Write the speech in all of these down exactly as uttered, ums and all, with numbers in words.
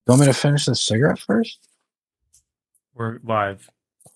You want me to finish the cigarette first? We're live.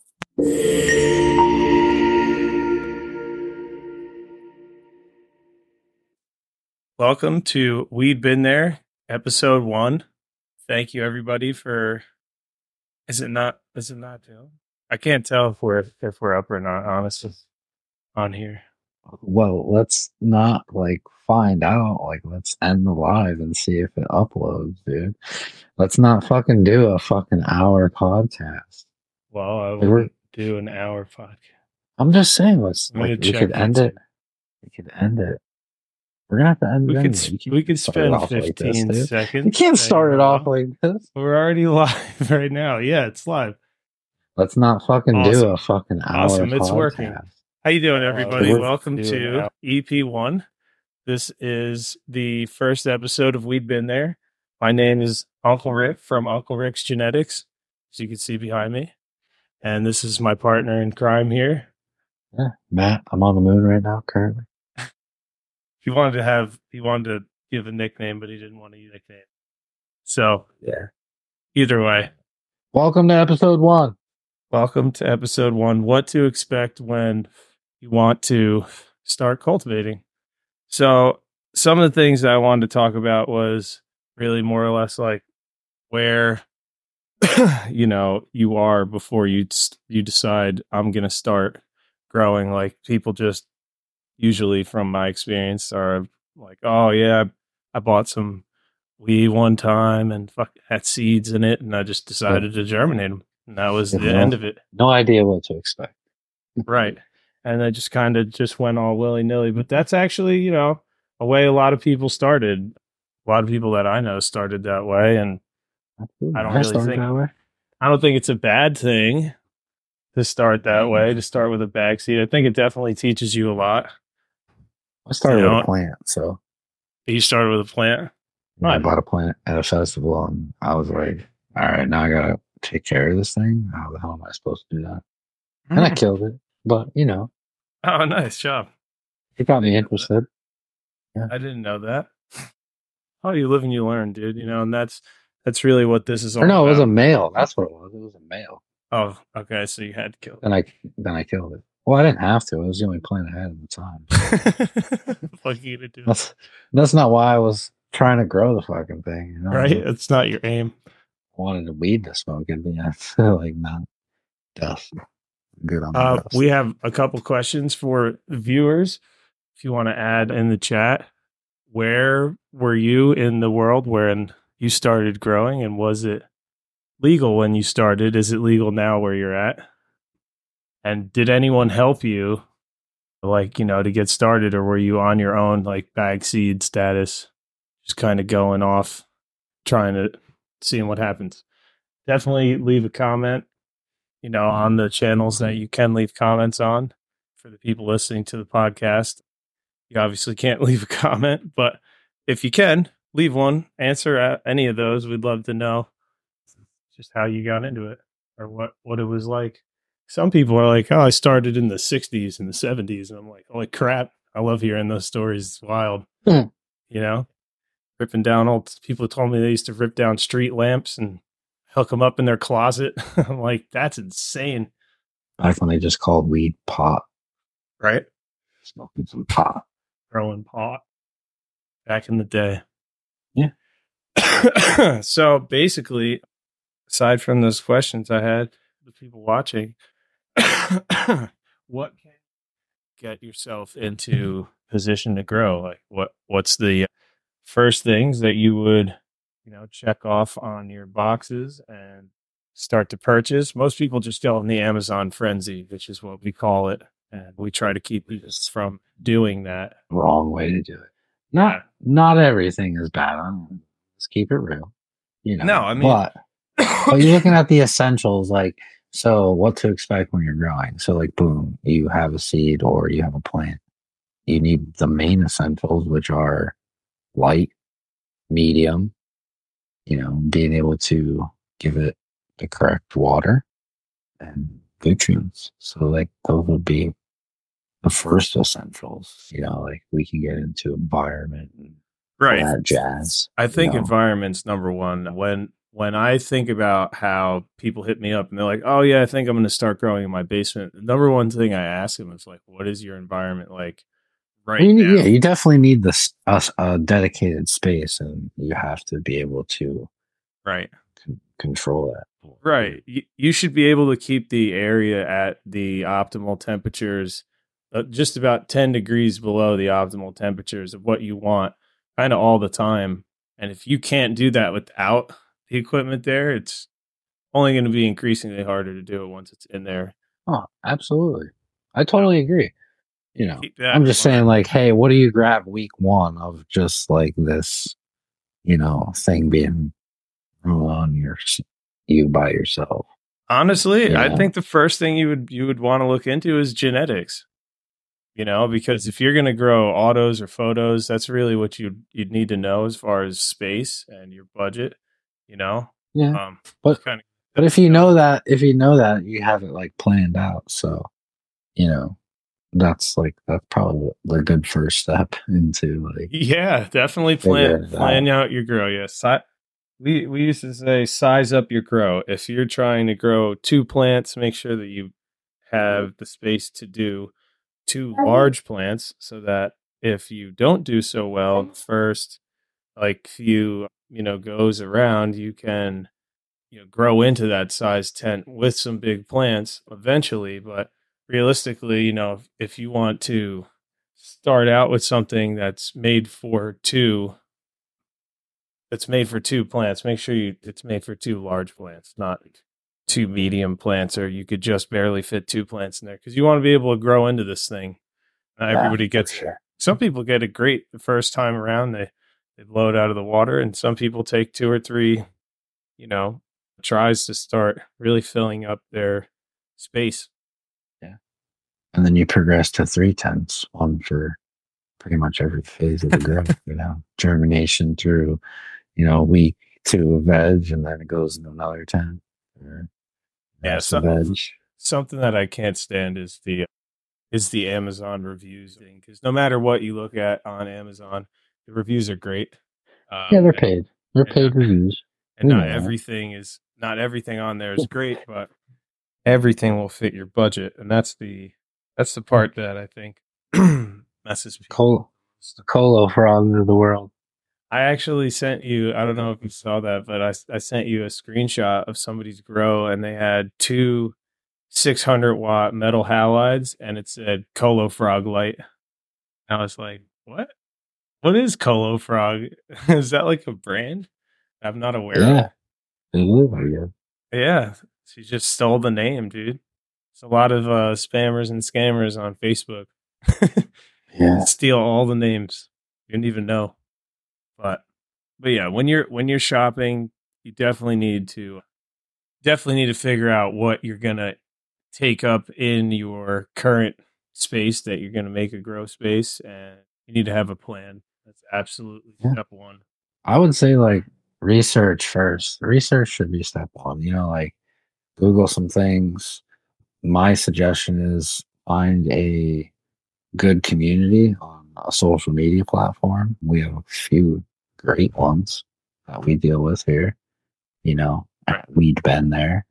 Welcome to We'd Been There, episode one. Thank you, everybody, for. Is it not? Is it not? I can't tell if we're if we're up or not. Honestly, on here. Well, let's not like find out. Like, let's end the live and see if it uploads, dude. Let's not fucking do a fucking hour podcast. Well, I Like, we're- wouldn't do an hour podcast. I'm just saying, let's I'm gonna like we check could end YouTube. it. We could end it. We're gonna have to end We it. could anyway. s- You can't we could start it spend off like this, fifteen dude. seconds. You can't saying start it off hello. like this. We're already live right now. Yeah, it's live. Let's not fucking do Awesome. a fucking hour Awesome, it's podcast. working. How you doing, everybody? we're- Welcome we're to out. E P one. This is the first episode of We'd Been There. My name is Uncle Rick from Uncle Rick's Genetics, as you can see behind me. And this is my partner in crime here. Yeah, Matt, I'm on the moon right now currently. He wanted to have, he wanted to give a nickname, but he didn't want a nickname. So, Yeah. either way, Welcome to episode one. welcome to episode one. What to expect when you want to start cultivating. So some of the things that I wanted to talk about was really more or less like where, you know, you are before you you decide I'm going to start growing. Like people just usually from my experience are like, oh yeah, I bought some weed one time and fuck had seeds in it. And I just decided to germinate them. And that was the Yeah. end of it. No idea what to expect. Right. And I just kind of just went all willy nilly. But that's actually, you know, a way a lot of people started. A lot of people that I know started that way. And I don't really started think, that way. I don't think it's a bad thing to start that way, to start with a bag seed. I think it definitely teaches you a lot. I started You know, with a plant, so You started with a plant. I Right. bought a plant at a festival, and I was like, "All right, now I gotta take care of this thing. How the hell am I supposed to do that?" And I killed it, but you know, Oh, nice job. it got me interested. I didn't know that. Oh, you live and you learn, dude. You know, and that's that's really what this is all Or no, it was a about. male. That's what it was. It was a male. Oh, okay. So you had to kill Then I then I killed it. Well, I didn't have to. It was the only plant I had at the time. it. What are you gonna do? That's that's not why I was trying to grow the fucking thing. You know? Right? It's not your aim. I wanted to weed to smoke it, but I feel like not dust. Good on the Uh, dust. we have a couple questions for the viewers. If you want to add in the chat, where were you in the world when you started growing, and was it legal when you started? Is it legal now where you're at? And did anyone help you, like, you know, to get started, or were you on your own, like bag seed status, just kind of going off, trying to seeing what happens? Definitely leave a comment, you know, on the channels that you can leave comments on. For the people listening to the podcast, you obviously can't leave a comment, but if you can, leave one, answer at any of those. We'd love to know just how you got into it or what, what it was like. Some people are like, oh, I started in the sixties and the seventies. And I'm like, holy crap. I love hearing those stories. It's wild. Hmm. You know, ripping down old people told me they used to rip down street lamps and hook them up in their closet. I'm like, that's insane. Back when they just called weed pot. Right? Smoking some pot. Growing pot back in the day. Yeah. So basically, aside from those questions I had, the people watching, what can get yourself into position to grow? Like what what's the first things that you would, you know, check off on your boxes and start to purchase? Most people just go in the Amazon frenzy, which is what we call it. And we try to keep us from doing that. Wrong way to do it. Not Yeah. not everything is bad. I'm, let's keep it real. You know. No, I mean- but, but you're looking at the essentials, like so what to expect when you're growing. So like boom, you have a seed or you have a plant. You need the main essentials, which are light, medium, you know, being able to give it the correct water and nutrients. So like those would be the first essentials. You know, like we can get into environment and all Right. that jazz. I think you know. environment's number one. When when I think about how people hit me up and they're like, "Oh yeah, I think I'm going to start growing in my basement." The number one thing I ask them is like, "What is your environment like Well, right you need, now?" yeah, you definitely need this a, a dedicated space, and you have to be able to Right. con- control that. Right. You, you should be able to keep the area at the optimal temperatures, uh, just about ten degrees below the optimal temperatures of what you want, kind of all the time. And if you can't do that without the equipment there, it's only going to be increasingly harder to do it once it's in there. Oh, absolutely. I So totally agree. You know, keep that I'm in just saying, mind. like, hey, what do you grab week one of just like this, you know, thing being on your you by yourself? Honestly, You I know, think the first thing you would you would want to look into is genetics. You know, because if you're going to grow autos or photos, that's really what you would you'd need to know as far as space and your budget. You know, yeah. um, But just kind of but if you know that, if you know that, you have it like planned out. So you know, that's like that's probably the good first step into like yeah, definitely plan figuring it plan out. out your grow. Yes, si- we we used to say size up your grow. If you're trying to grow two plants, make sure that you have the space to do two large plants, so that if you don't do so well first, like few you know goes around, you can you know grow into that size tent with some big plants eventually. But realistically, you know if, if you want to start out with something that's made for two that's made for two plants, make sure you it's made for two large plants, not two medium plants, or you could just barely fit two plants in there, because you want to be able to grow into this thing. Not Yeah, everybody for gets it. sure. Some people get it great the first time around. They they blow it out of the water, and some people take two or three, you know, tries to start really filling up their space. Yeah, and then you progress to three tenths, one for pretty much every phase of the growth. You know, germination through you know week two of veg, and then it goes into another tent. Or Yeah, rest of so, veg. something that I can't stand is the is the Amazon reviews thing, because no matter what you look at on Amazon, the reviews are great. Um, Yeah, they're and, paid. They're and not paid reviews. and We not know everything is not everything on there is that. great, but everything will fit your budget, and that's the that's the part that I think messes people. Col- the colo frogs of the world. I actually sent you, I don't know if you saw that, but I, I sent you a screenshot of somebody's grow, and they had two six hundred watt metal halides, and it said Colo Frog Light. I was like, what? What is Colo Frog? Is that like a brand I'm not aware of? Yeah, it is. I guess. Yeah, she just stole the name, dude. It's a lot of uh, spammers and scammers on Facebook. Yeah, Steal all the names. You didn't even know. But but yeah, when you're when you're shopping, you definitely need to definitely need to figure out what you're gonna take up in your current space that you're gonna make a grow space, and you need to have a plan. That's absolutely yeah. step one. I would say like research first. Research should be step one. You know, like Google some things. My suggestion is find a good community on a social media platform. We have a few great ones that we deal with here. You know, Right. we've been there,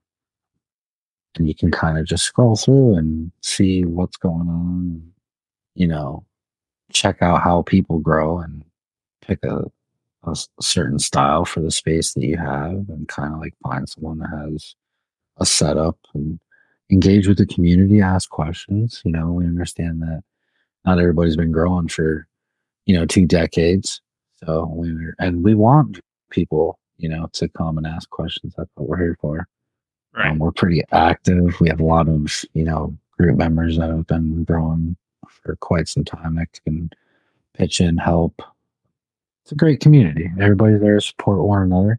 and you can kind of just scroll through and see what's going on. You know, check out how people grow and pick a, a s- certain style for the space that you have, and kind of like find someone that has a setup and engage with the community, ask questions. You know, we understand that not everybody's been growing for you know two decades, so we and we want people you know to come and ask questions. That's what we're here for. Right. Um, we're pretty active. We have a lot of you know group members that have been growing for quite some time that can pitch in, help. It's a great community. Everybody's there to support one another,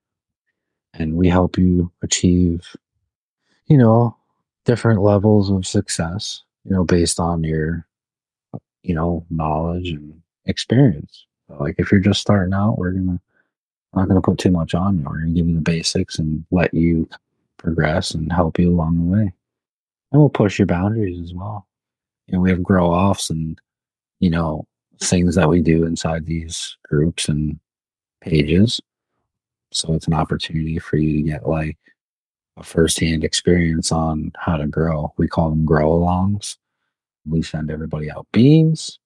and we help you achieve you know different levels of success. You know, based on your you know knowledge and experience. So, like if you're just starting out, we're gonna not gonna put too much on you. We're gonna give you the basics and let you progress and help you along the way. And we'll push your boundaries as well. You know, we have grow offs and you know things that we do inside these groups and pages. So it's an opportunity for you to get like a firsthand experience on how to grow. We call them grow alongs. We send everybody out beans.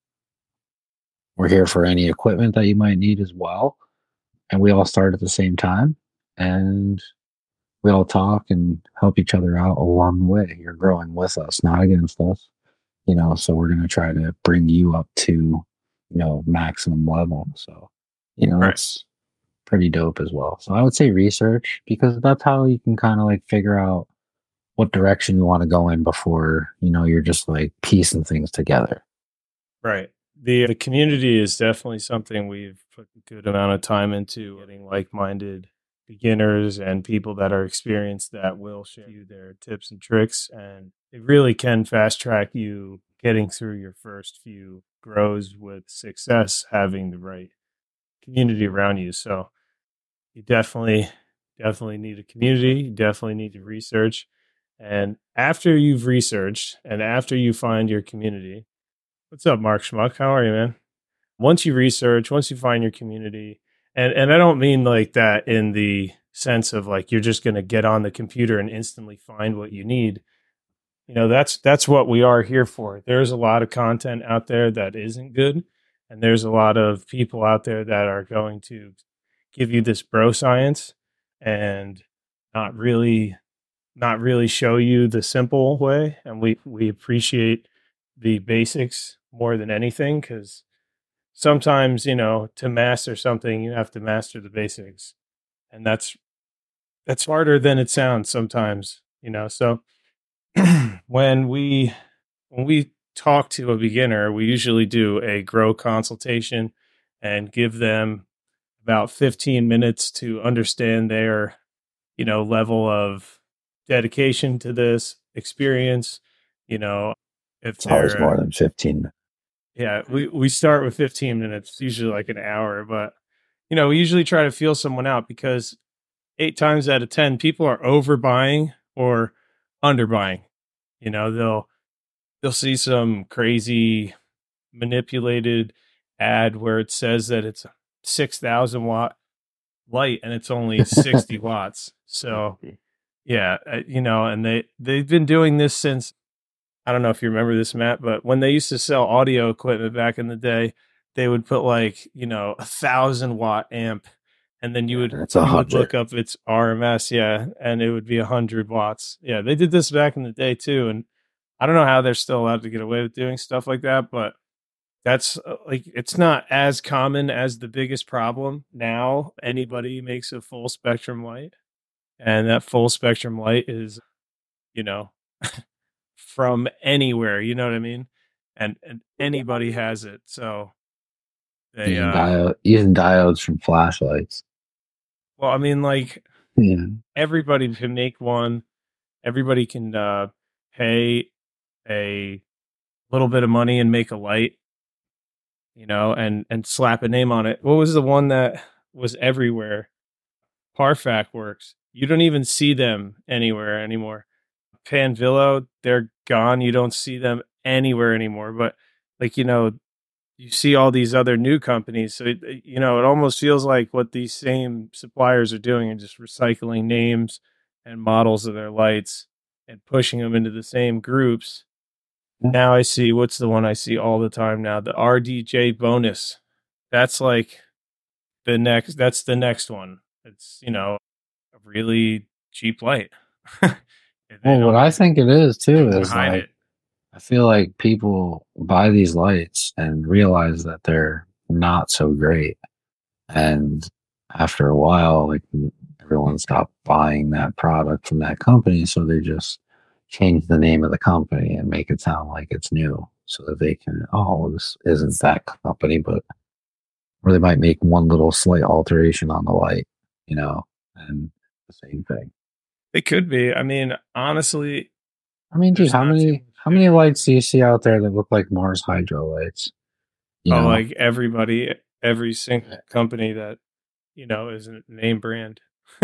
We're here for any equipment that you might need as well. And we all start at the same time. And we all talk and help each other out along the way. You're growing with us, not against us. You know, so we're going to try to bring you up to, you know, maximum level. So, you know, Right. that's pretty dope as well. So I would say research because that's how you can kind of like figure out what direction you want to go in before, you know, you're just like piecing things together. Right. The the community is definitely something we've put a good amount of time into, getting like-minded beginners and people that are experienced that will share you their tips and tricks, and it really can fast track you getting through your first few grows with success, having the right community around you. So you definitely definitely need a community, you definitely need to research. And after you've researched and after you find your community, what's up, Mark Schmuck? How are you, man? Once you research, once you find your community, and and I don't mean like that in the sense of like you're just going to get on the computer and instantly find what you need. You know, that's that's what we are here for. There's a lot of content out there that isn't good, and there's a lot of people out there that are going to give you this bro science and not really not really show you the simple way. And we we appreciate the basics more than anything, because sometimes, you know, to master something, you have to master the basics. And that's that's harder than it sounds sometimes, you know. So when we when we talk to a beginner, we usually do a grow consultation and give them about fifteen minutes to understand their, you know, level of dedication to this experience. You know, if It's always they're, uh, more than fifteen. yeah, we, we start with fifteen minutes, usually like an hour, but, you know, we usually try to feel someone out because eight times out of ten, people are overbuying or underbuying. You know, they'll, they'll see some crazy manipulated ad where it says that it's six thousand watt light and it's only sixty watts. So yeah, uh, you know, and they, they've been doing this since, I don't know if you remember this, Matt, but when they used to sell audio equipment back in the day, they would put like, you know, a thousand watt amp, and then you would It's a you would hundred. look up its R M S, yeah, and it would be a hundred watts. Yeah, they did this back in the day too, and I don't know how they're still allowed to get away with doing stuff like that, but that's uh, like it's not as common as the biggest problem now. Anybody makes a full spectrum light, and that full spectrum light is, you know, from anywhere, you know what I mean? And and anybody has it. So they Using uh diode, using diodes from flashlights. well, I mean, like Yeah. everybody can make one. Everybody can uh pay a little bit of money and make a light, you know, and and slap a name on it. What was the one that was everywhere? Parfac Works. You don't even see them anywhere anymore. Panvillo, they're gone. You don't see them anywhere anymore. But like, you know, you see all these other new companies. So, it, you know, it almost feels like what these same suppliers are doing and just recycling names and models of their lights and pushing them into the same groups. Yeah. Now I see, what's the one I see all the time now? The R D J bonus. That's like the next, that's the next one. It's, you know, a really cheap light. They Well, what don't I think it is too is hide like it. I feel like people buy these lights and realize that they're not so great. And after a while, like everyone stopped buying that product from that company. So they just change the name of the company and make it sound like it's new so that they can, oh, this isn't that company, but, or they might make one little slight alteration on the light, you know, and the same thing. It could be. I mean, honestly, I mean, dude, there's how not too many, much how many difference. lights do you see out there that look like Mars Hydro lights? You Oh, know, like everybody, every single company that, you know, is a name brand.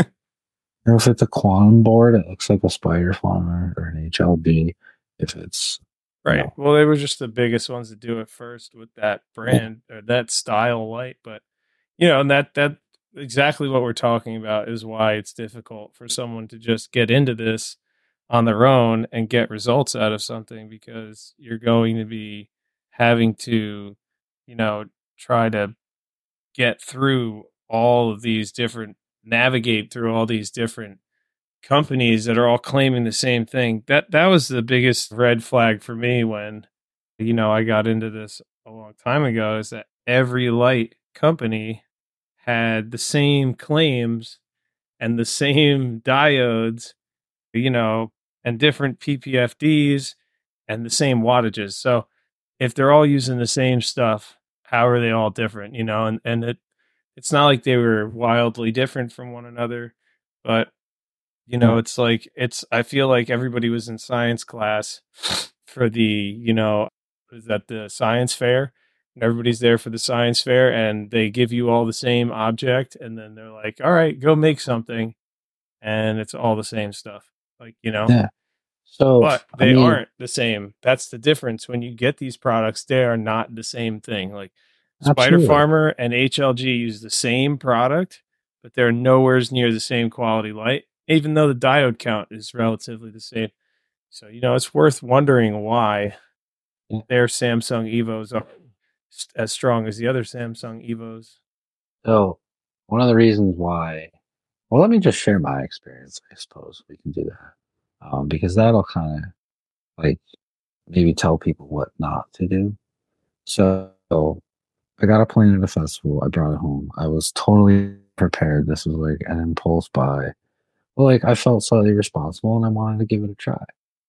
or if it's a quantum board, it looks like a spider farmer or an H L B. If it's, you Right. know, Well, they were just the biggest ones to do it first with that yeah, brand or that style light. But, you know, and that, that exactly what we're talking about is why it's difficult for someone to just get into this on their own and get results out of something, because you're going to be having to, you know, try to get through all of these different, navigate through all these different companies that are all claiming the same thing. That that was the biggest red flag for me when, you know, I got into this a long time ago, is that every light company had the same claims and the same diodes, you know, and different P P F Ds and the same wattages. So if they're all using the same stuff, how are they all different? You know, and, and it it's not like they were wildly different from one another, but you know, Yeah. it's like it's I feel like everybody was in science class for the, you know, is that the science fair? And everybody's there for the science fair and they give you all the same object and then they're like, "All right, go make something." And it's all the same stuff. Like, you know, Yeah. So, but I they mean, aren't the same. That's the difference. When you get these products, they are not the same thing. Like Spider absolutely. Farmer and H L G use the same product, but they're nowhere near the same quality light, even though the diode count is relatively the same. So, you know, it's worth wondering why Yeah. their Samsung Evos are as strong as the other Samsung Evos. So, one of the reasons why, well, let me just share my experience. I suppose we can do that, um, because that'll kind of like maybe tell people what not to do. So, I got a plane at a festival. I brought it home. I was totally prepared. This was like an impulse buy. Well, like I felt slightly responsible and I wanted to give it a try.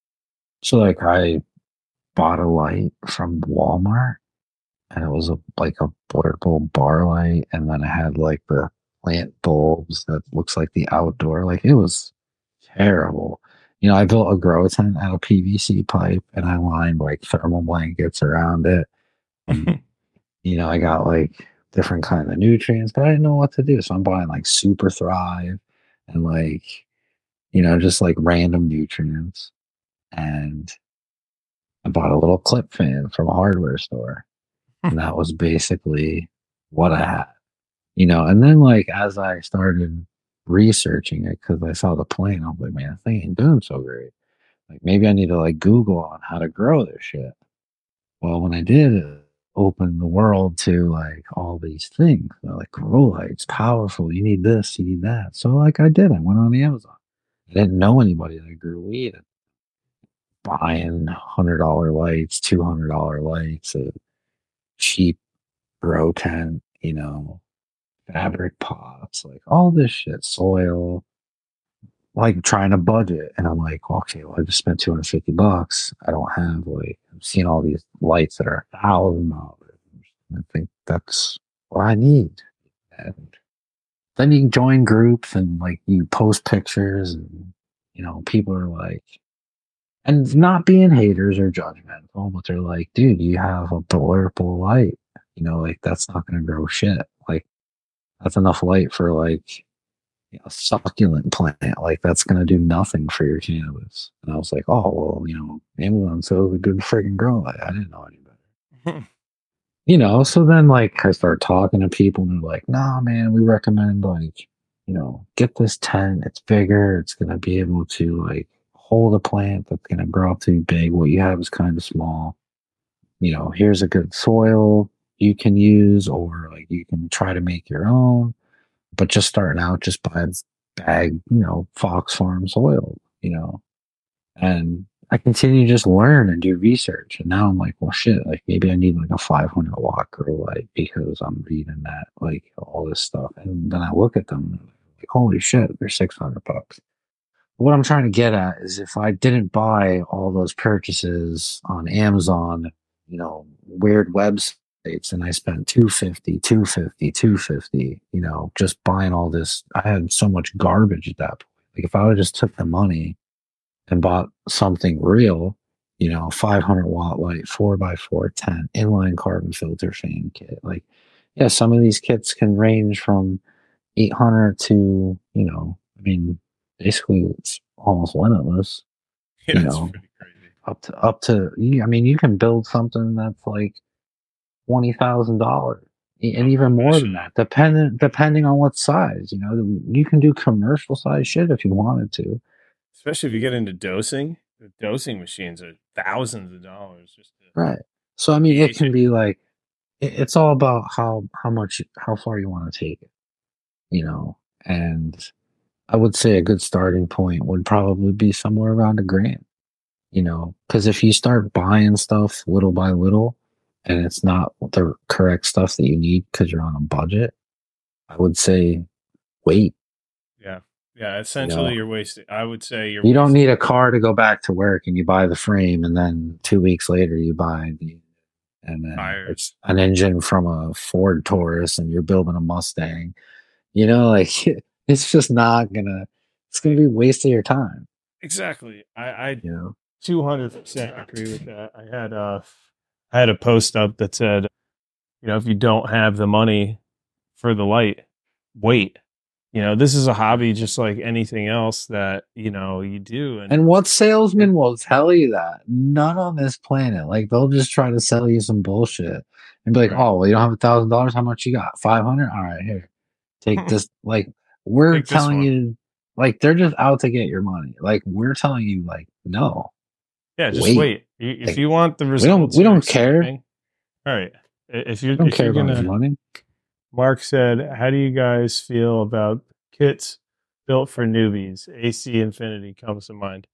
So, like, I bought a light from Walmart and it was a like a portable bar light, and then it had like the plant bulbs that looks like the outdoor. Like it was terrible. You know, I built a grow tent out of P V C pipe, and I lined like thermal blankets around it. And you know, I got like different kind of nutrients, but I didn't know what to do. So I'm buying like Super Thrive and like you know just like random nutrients. And I bought a little clip fan from a hardware store, and that was basically what I had. You know, and then like as I started researching it, because I saw the plane, I was like, man, this thing ain't doing so great. Like maybe I need to like Google on how to grow this shit. Well, when I did, it opened the world to like all these things. They're like grow lights, powerful. You need this, you need that. So like I did. I went on the Amazon. I didn't know anybody that grew weed. Buying hundred dollar lights, two hundred dollar lights, a cheap grow tent, you know, fabric pots, like all this shit, soil, like trying to budget. And I'm like, okay, well, I just spent two hundred fifty bucks. I don't have like, I'm seeing all these lights that are a thousand dollars. I think that's what I need. And then you join groups and like you post pictures and, you know, people are like, and not being haters or judgmental, but they're like, dude, you have a purple light. You know, like that's not going to grow shit. Like that's enough light for like you know, a succulent plant. Like that's going to do nothing for your cannabis. And I was like, oh, well, you know, Amazon sells a good friggin' grow light. I didn't know any better. You know, so then like I start talking to people and they're like, nah, man, we recommend like, you know, get this tent. It's bigger. It's going to be able to like hold a plant that's going to grow up to be big. What you have is kind of small. You know, here's a good soil you can use, or like you can try to make your own. But just starting out, just buy a bag, you know, Fox Farm soil, you know. And I continue to just learn and do research. And now I'm like, well, shit, like maybe I need like a five hundred watt grow light because I'm reading that, like all this stuff. And then I look at them and I'm like, holy shit, they're six hundred bucks. What I'm trying to get at is if I didn't buy all those purchases on Amazon, you know, weird websites, and I spent two fifty, two fifty, two fifty, you know, just buying all this, I had so much garbage at that point. Like if I would have just took the money and bought something real, you know, five hundred watt light, four by four tent, inline carbon filter fan kit. Like, yeah, some of these kits can range from eight hundred to, you know, I mean, basically it's almost limitless, Yeah, you it's know, pretty crazy. up to, up to, I mean, you can build something that's like twenty thousand dollars, E- Oh, and even more than especially. that, depending depending on what size. You know, you can do commercial size shit if you wanted to. Especially if you get into dosing. The dosing machines are thousands of dollars just to Right. So I mean, it pH can it. be like it, it's all about how how much how far you want to take it. You know, and I would say a good starting point would probably be somewhere around a grand. You know, because if you start buying stuff little by little, and it's not the correct stuff that you need because you're on a budget, I would say wait. Yeah. Yeah. You Essentially, know, you're wasting. I would say you're you don't wasting need a money. car to go back to work and you buy the frame, and then two weeks later you buy the and then it's Tires. an engine from a Ford Taurus and you're building a Mustang. You know, like it's just not gonna. It's gonna be a waste of your time. Exactly. I, I You know. two hundred percent agree with that. I had uh I had a post up that said, you know, if you don't have the money for the light, wait. You know, this is a hobby just like anything else that, you know, you do. And And what salesman will tell you that? None on this planet. Like they'll just try to sell you some bullshit and be like, right. "Oh, well, you don't have a thousand dollars. How much you got? Five hundred. All right, here, take this." Like we're Take this telling one. you, like they're just out to get your money. Like we're telling you, like no, Yeah, just wait. wait. If Like you want the we don't, results we you're don't care. expecting, all right. If you're We don't if care you're about your gonna money. Mark said, how do you guys feel about kits built for newbies? A C Infinity comes to mind.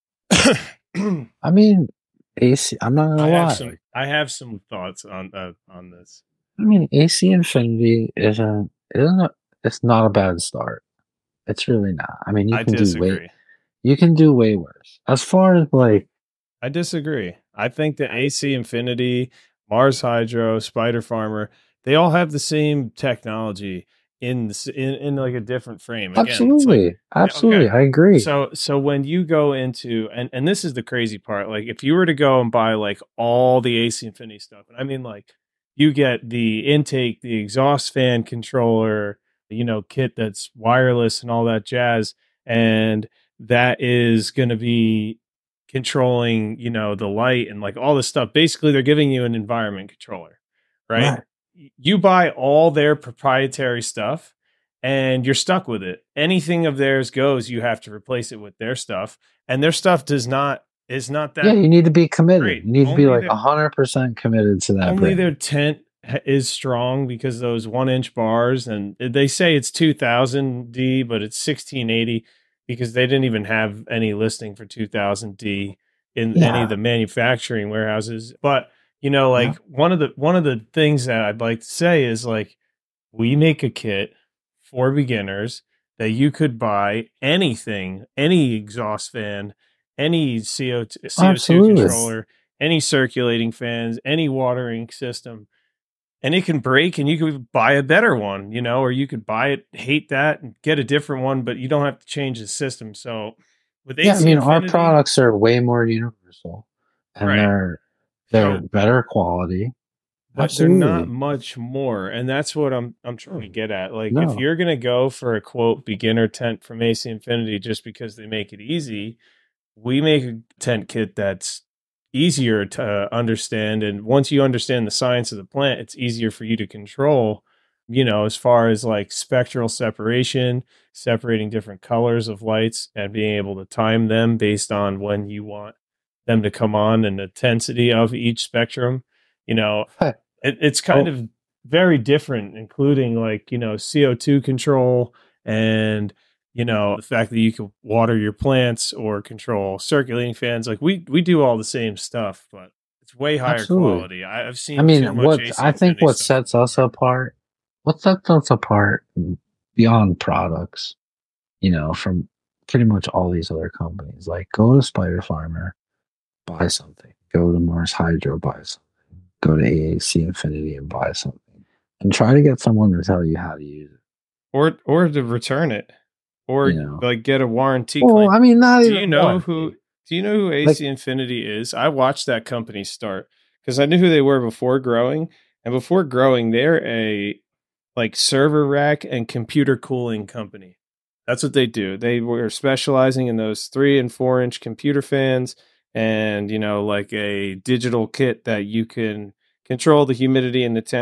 I mean, A C. I'm not I gonna have lie. some Like, I have some thoughts on uh, on this. I mean, A C Infinity isn't isn't a, it's not a bad start. It's really not. I mean, you I can do way disagree. you can do way worse. As far as like, I disagree. I think that A C Infinity, Mars Hydro, Spider Farmer, they all have the same technology in the, in in like a different frame. Again, it's like absolutely, yeah, okay. absolutely, I agree. So so when you go into and and this is the crazy part, like if you were to go and buy like all the A C Infinity stuff, and I mean like you get the intake, the exhaust fan controller, you know, kit that's wireless and all that jazz, and that is going to be controlling, you know, the light and like all this stuff. Basically, they're giving you an environment controller, right? Right. You buy all their proprietary stuff and you're stuck with it. Anything of theirs goes, you have to replace it with their stuff. And their stuff does not is not Yeah, that you need to be committed. great. You need to be Only like their a hundred percent committed to that only brand. their tent is strong because those one inch bars, and they say it's two thousand D, but it's sixteen eighty because they didn't even have any listing for two thousand D in any of Yeah. the manufacturing warehouses. But you know, Yeah. like one of the one of the things that I'd like to say is like we make a kit for beginners that you could buy anything, any exhaust fan, any C O two, C O two Absolutely. controller, any circulating fans, any watering system, and it can break and you could buy a better one, you know, or you could buy it, hate that and get a different one, but you don't have to change the system. So with Yeah, I A C mean, our Infinity, products are way more universal, and right. they're they're So better quality. but they're not Absolutely. much more, and that's what I'm I'm trying to get at. Like if No. you're going to go for a quote beginner tent from A C Infinity just because they make it easy, we make a tent kit that's easier to understand, and once you understand the science of the plant, it's easier for you to control, you know, as far as like spectral separation, separating different colors of lights and being able to time them based on when you want them to come on and the intensity of each spectrum. You know, it, it's kind Oh, of very different, including like, you know, C O two control and, you know, the fact that you can water your plants or control circulating fans. Like we, we do all the same stuff, but it's way higher absolutely. quality. I, I've I seen mean, too much what A C I think Infinity what stuff sets us before. apart, what sets us apart beyond products, you know, from pretty much all these other companies, like go to Spider Farmer, buy something. Go to Mars Hydro, buy something. Go to A A C Infinity and buy something. And try to get someone to tell you how to use it. Or, or to return it or You know. like get a warranty Well, claim. I mean, not Do even you know one. who, do you know who Like, A C Infinity is? I watched that company start because I knew who they were before growing. And before growing, they're a like server rack and computer cooling company. That's what they do. They were specializing in those three and four inch computer fans and, you know, like a digital kit that you can control the humidity and the temp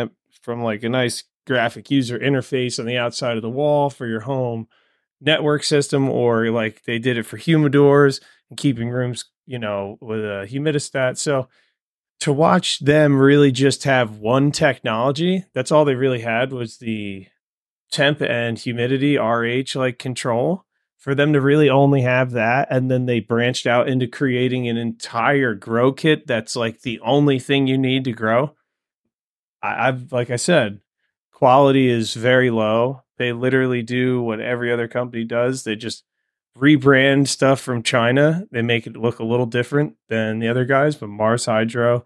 from like a nice graphic user interface on the outside of the wall for your home network system, or like they did it for humidors and keeping rooms, you know, with a humidistat. So to watch them really just have one technology, that's all they really had was the temp and humidity R H like control. For them to really only have that, and then they branched out into creating an entire grow kit that's like the only thing you need to grow. I, I've like I said, quality is very low. They literally do what every other company does. They just rebrand stuff from China. They make it look a little different than the other guys, but Mars Hydro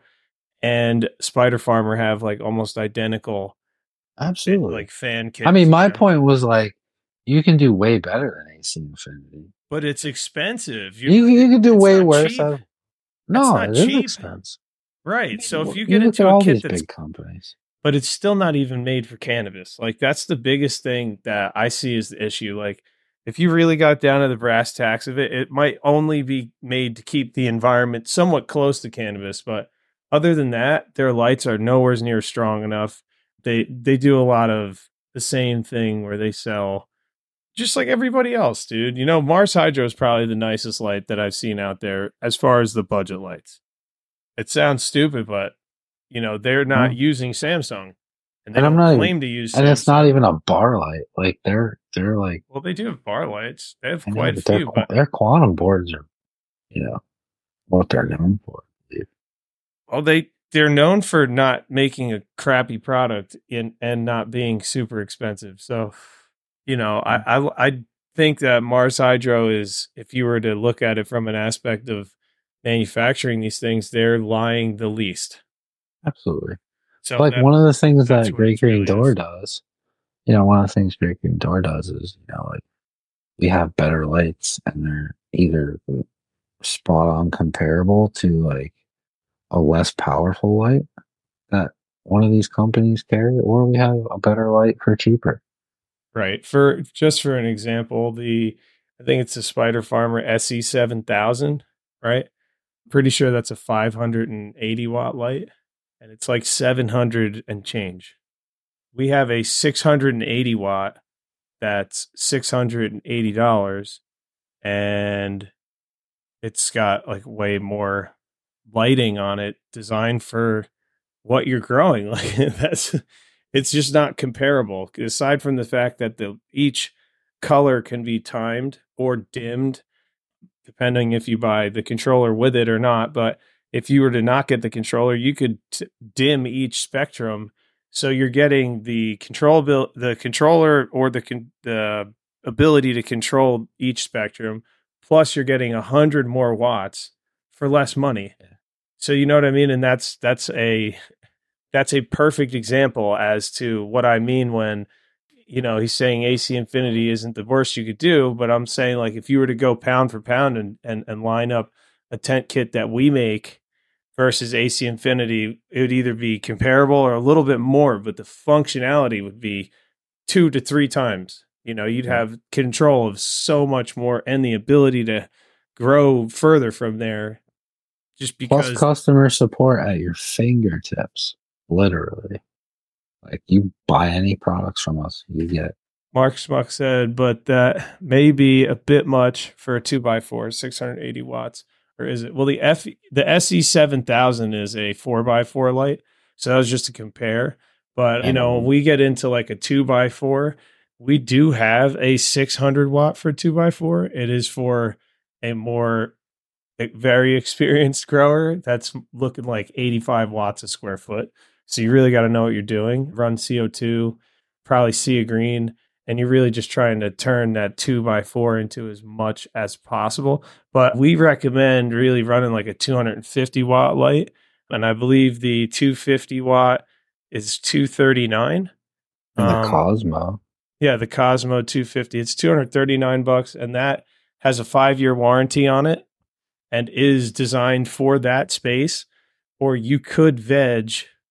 and Spider Farmer have like almost identical, Absolutely, like fan kits. I mean, my you know? point was like, you can do way better than A C Infinity, but it's expensive. You're, you you can do way worse. Cheap. Out of, no, it is expensive, right? So if you you get look into at a all kit these that's big companies, but it's still not even made for cannabis. Like that's the biggest thing that I see is the issue. Like if you really got down to the brass tacks of it, it might only be made to keep the environment somewhat close to cannabis. But other than that, their lights are nowhere near strong enough. They they do a lot of the same thing where they sell just like everybody else, dude. You know, Mars Hydro is probably the nicest light that I've seen out there as far as the budget lights. It sounds stupid, but you know, they're not no. using Samsung, and they and I'm don't not claim even, to use and Samsung. it's not even a bar light. Like they're they're like, well, they do have bar lights. They have I know, quite a but their few, qu- but their quantum boards are, you know, what they're known for. Dude. well, they they're known for not making a crappy product in and not being super expensive. So, you know, I I, I think that Mars Hydro is, if you were to look at it from an aspect of manufacturing these things, they're lying the least. Absolutely. So like that, one of the things that what Great it Green really Door is. does, you know, one of the things Great Green Door does is, you know, like we have better lights and they're either spot on comparable to like a less powerful light that one of these companies carry, or we have a better light for cheaper. Right. For just for an example, the I think it's the Spider Farmer S E seven thousand, right? Pretty sure that's a five hundred eighty watt light, and it's like seven hundred and change. We have a six hundred eighty watt that's six hundred eighty dollars, and it's got like way more lighting on it designed for what you're growing. Like that's it's just not comparable, aside from the fact that the each color can be timed or dimmed depending if you buy the controller with it or not. But if you were to not get the controller, you could t- dim each spectrum, so you're getting the control bil- the controller or the con- the ability to control each spectrum, plus you're getting a hundred more watts for less money. So you know what I mean, and that's that's a that's a perfect example as to what I mean when, you know, he's saying A C Infinity isn't the worst you could do, but I'm saying like if you were to go pound for pound and and, and line up a tent kit that we make versus A C Infinity, it would either be comparable or a little bit more, but the functionality would be two to three times. You know, you'd have control of so much more and the ability to grow further from there. Just because plus customer support at your fingertips, literally. Like you buy any products from us, you get. Mark Schmuck said, but that may be a bit much for a two by four, six hundred eighty watts, or is it? Well, the F the S E seven thousand is a four by four light, so that was just to compare. But you know, when we get into like a two by four, we do have a six hundred watt for two by four. It is for a more very experienced grower that's looking like eighty-five watts a square foot. So you really got to know what you're doing. Run C O two, probably sea of green, and you're really just trying to turn that two by four into as much as possible. But we recommend really running like a two hundred fifty watt light, and I believe the two hundred fifty watt is two thirty-nine. And the um, Cosmo. Yeah, the Cosmo two fifty. It's two hundred thirty-nine bucks, and that has a five year warranty on it and is designed for that space. Or you could veg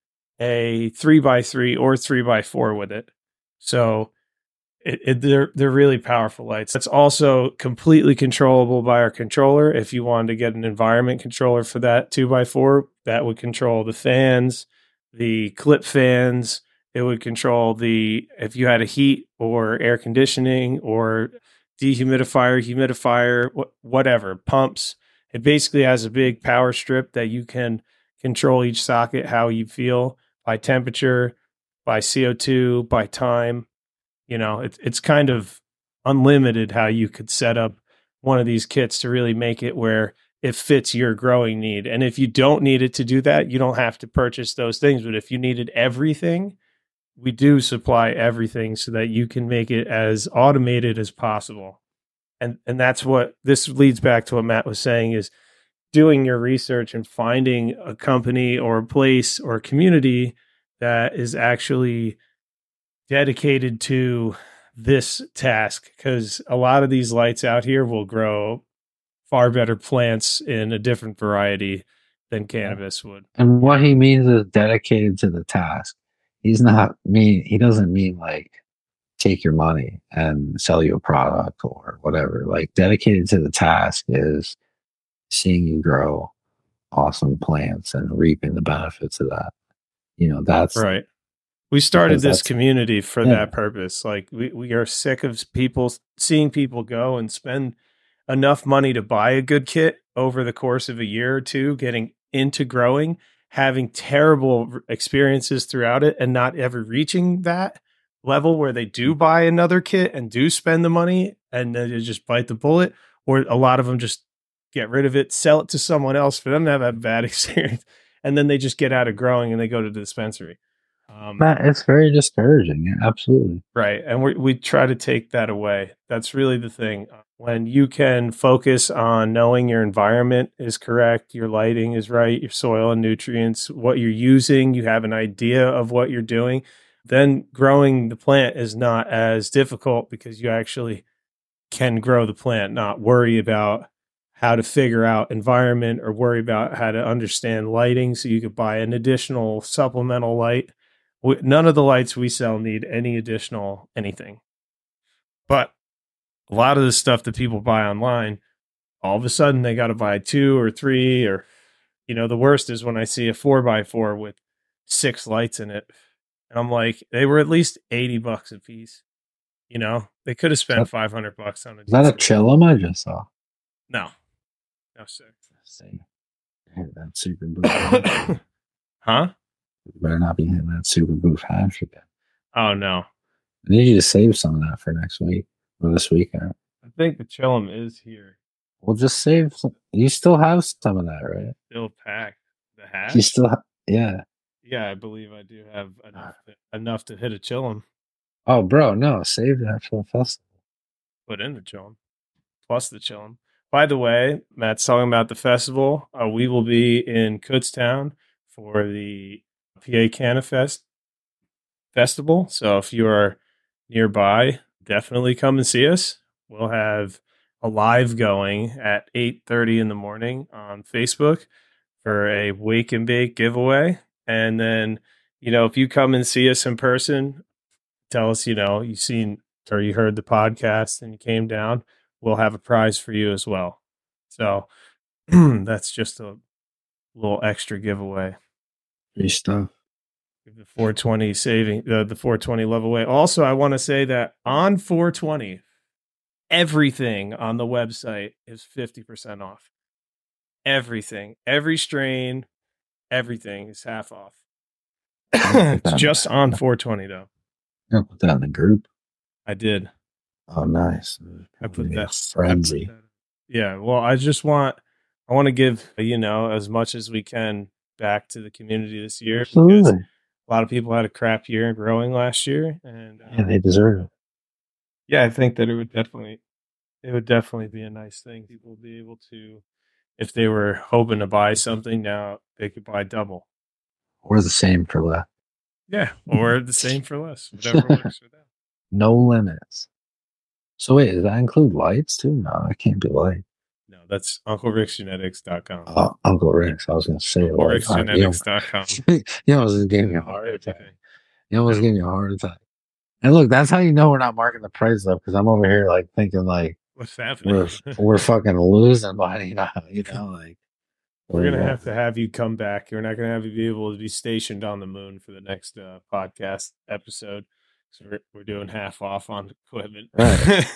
a three by three or three by four with it. So it, it, they're they're really powerful lights. It's also completely controllable by our controller. If you wanted to get an environment controller for that two by four, that would control the fans, the clip fans, It would control the, if you had a heat or air conditioning or dehumidifier, humidifier, wh- whatever, pumps. It basically has a big power strip that you can control each socket how you feel by temperature, by C O two, by time. You know, it's it's kind of unlimited how you could set up one of these kits to really make it where it fits your growing need. And if you don't need it to do that, you don't have to purchase those things. But if you needed everything, we do supply everything so that you can make it as automated as possible. And and that's what this leads back to what Matt was saying, is doing your research and finding a company or a place or a community that is actually dedicated to this task, because a lot of these lights out here will grow far better plants in a different variety than cannabis would. And what he means is dedicated to the task. He's not mean, he doesn't mean like take your money and sell you a product or whatever. Like dedicated to the task is seeing you grow awesome plants and reaping the benefits of that. You know, that's right. We started this community for yeah. that purpose. Like we, we are sick of people seeing people go and spend enough money to buy a good kit over the course of a year or two, getting into growing, having terrible experiences throughout it, and not ever reaching that level where they do buy another kit and do spend the money and then they just bite the bullet. Or a lot of them just get rid of it, sell it to someone else for them to have a bad experience. And then they just get out of growing and they go to the dispensary. Um, it's very discouraging. Yeah, absolutely. Right. And we we try to take that away. That's really the thing. When you can focus on knowing your environment is correct, your lighting is right, your soil and nutrients, what you're using, you have an idea of what you're doing, then growing the plant is not as difficult because you actually can grow the plant, not worry about how to figure out environment or worry about how to understand lighting so you could buy an additional supplemental light. None of the lights we sell need any additional anything. But a lot of the stuff that people buy online, all of a sudden they got to buy two or three, or, you know, the worst is when I see a four by four with six lights in it. And I'm like, they were at least eighty bucks a piece. You know, they could have spent that, five hundred bucks on it. Is that a Chillum I just saw? No. No, sir. See, that super boost. Huh? You better not be hitting that super boost hash again. Oh, no. I need you to save some of that for next week or this weekend. I think the Chillum is here. We'll just save some. You still have some of that, right? Still packed. The hash? You still have, yeah. Yeah, I believe I do have enough to, enough to hit a Chillum. Oh, bro, no. Save that for the festival. Put in the Chillum. Plus the Chillum. By the way, Matt's talking about the festival. Uh, we will be in Kutztown for the P A CannaFest Festival. So if you are nearby, definitely come and see us. We'll have a live going at eight thirty in the morning on Facebook for a Wake and Bake giveaway. And then, you know, if you come and see us in person, tell us, you know, you've seen or you heard the podcast and you came down, we'll have a prize for you as well. So that's just a little extra giveaway. Free stuff. The four twenty saving, uh, the four twenty love away. Also, I want to say that on four twenty, everything on the website is fifty percent off. Everything, every strain, everything is half off. It's just on four twenty though. You put that in the group. I did. Oh, nice. I put that frenzy. I put that, yeah. Well, I just want, I want to give, you know, as much as we can back to the community this year. Absolutely. Because a lot of people had a crap year growing last year, and um, yeah, they deserve it. Yeah, I think that it would definitely, it would definitely be a nice thing. People would be able to, if they were hoping to buy something, now they could buy double, or the same for less. Yeah, or the same for less. Whatever works for them. No limits. So wait, does that include lights too? No, it can't be light. No, that's Uncle Rick's Genetics dot com. Oh, Uncle Rick's. I was going to say Uncle Rick's Genetics dot com. You almost gave me a heart attack. You almost gave me a heart attack. And look, that's how you know we're not marking the price up, because I'm over here like thinking like, what's happening? We're, we're fucking losing money now, you know, like We're going to have to have you come back. We're not going to have you be able to be stationed on the moon for the next uh, podcast episode. So we're, we're doing half off on equipment. Right.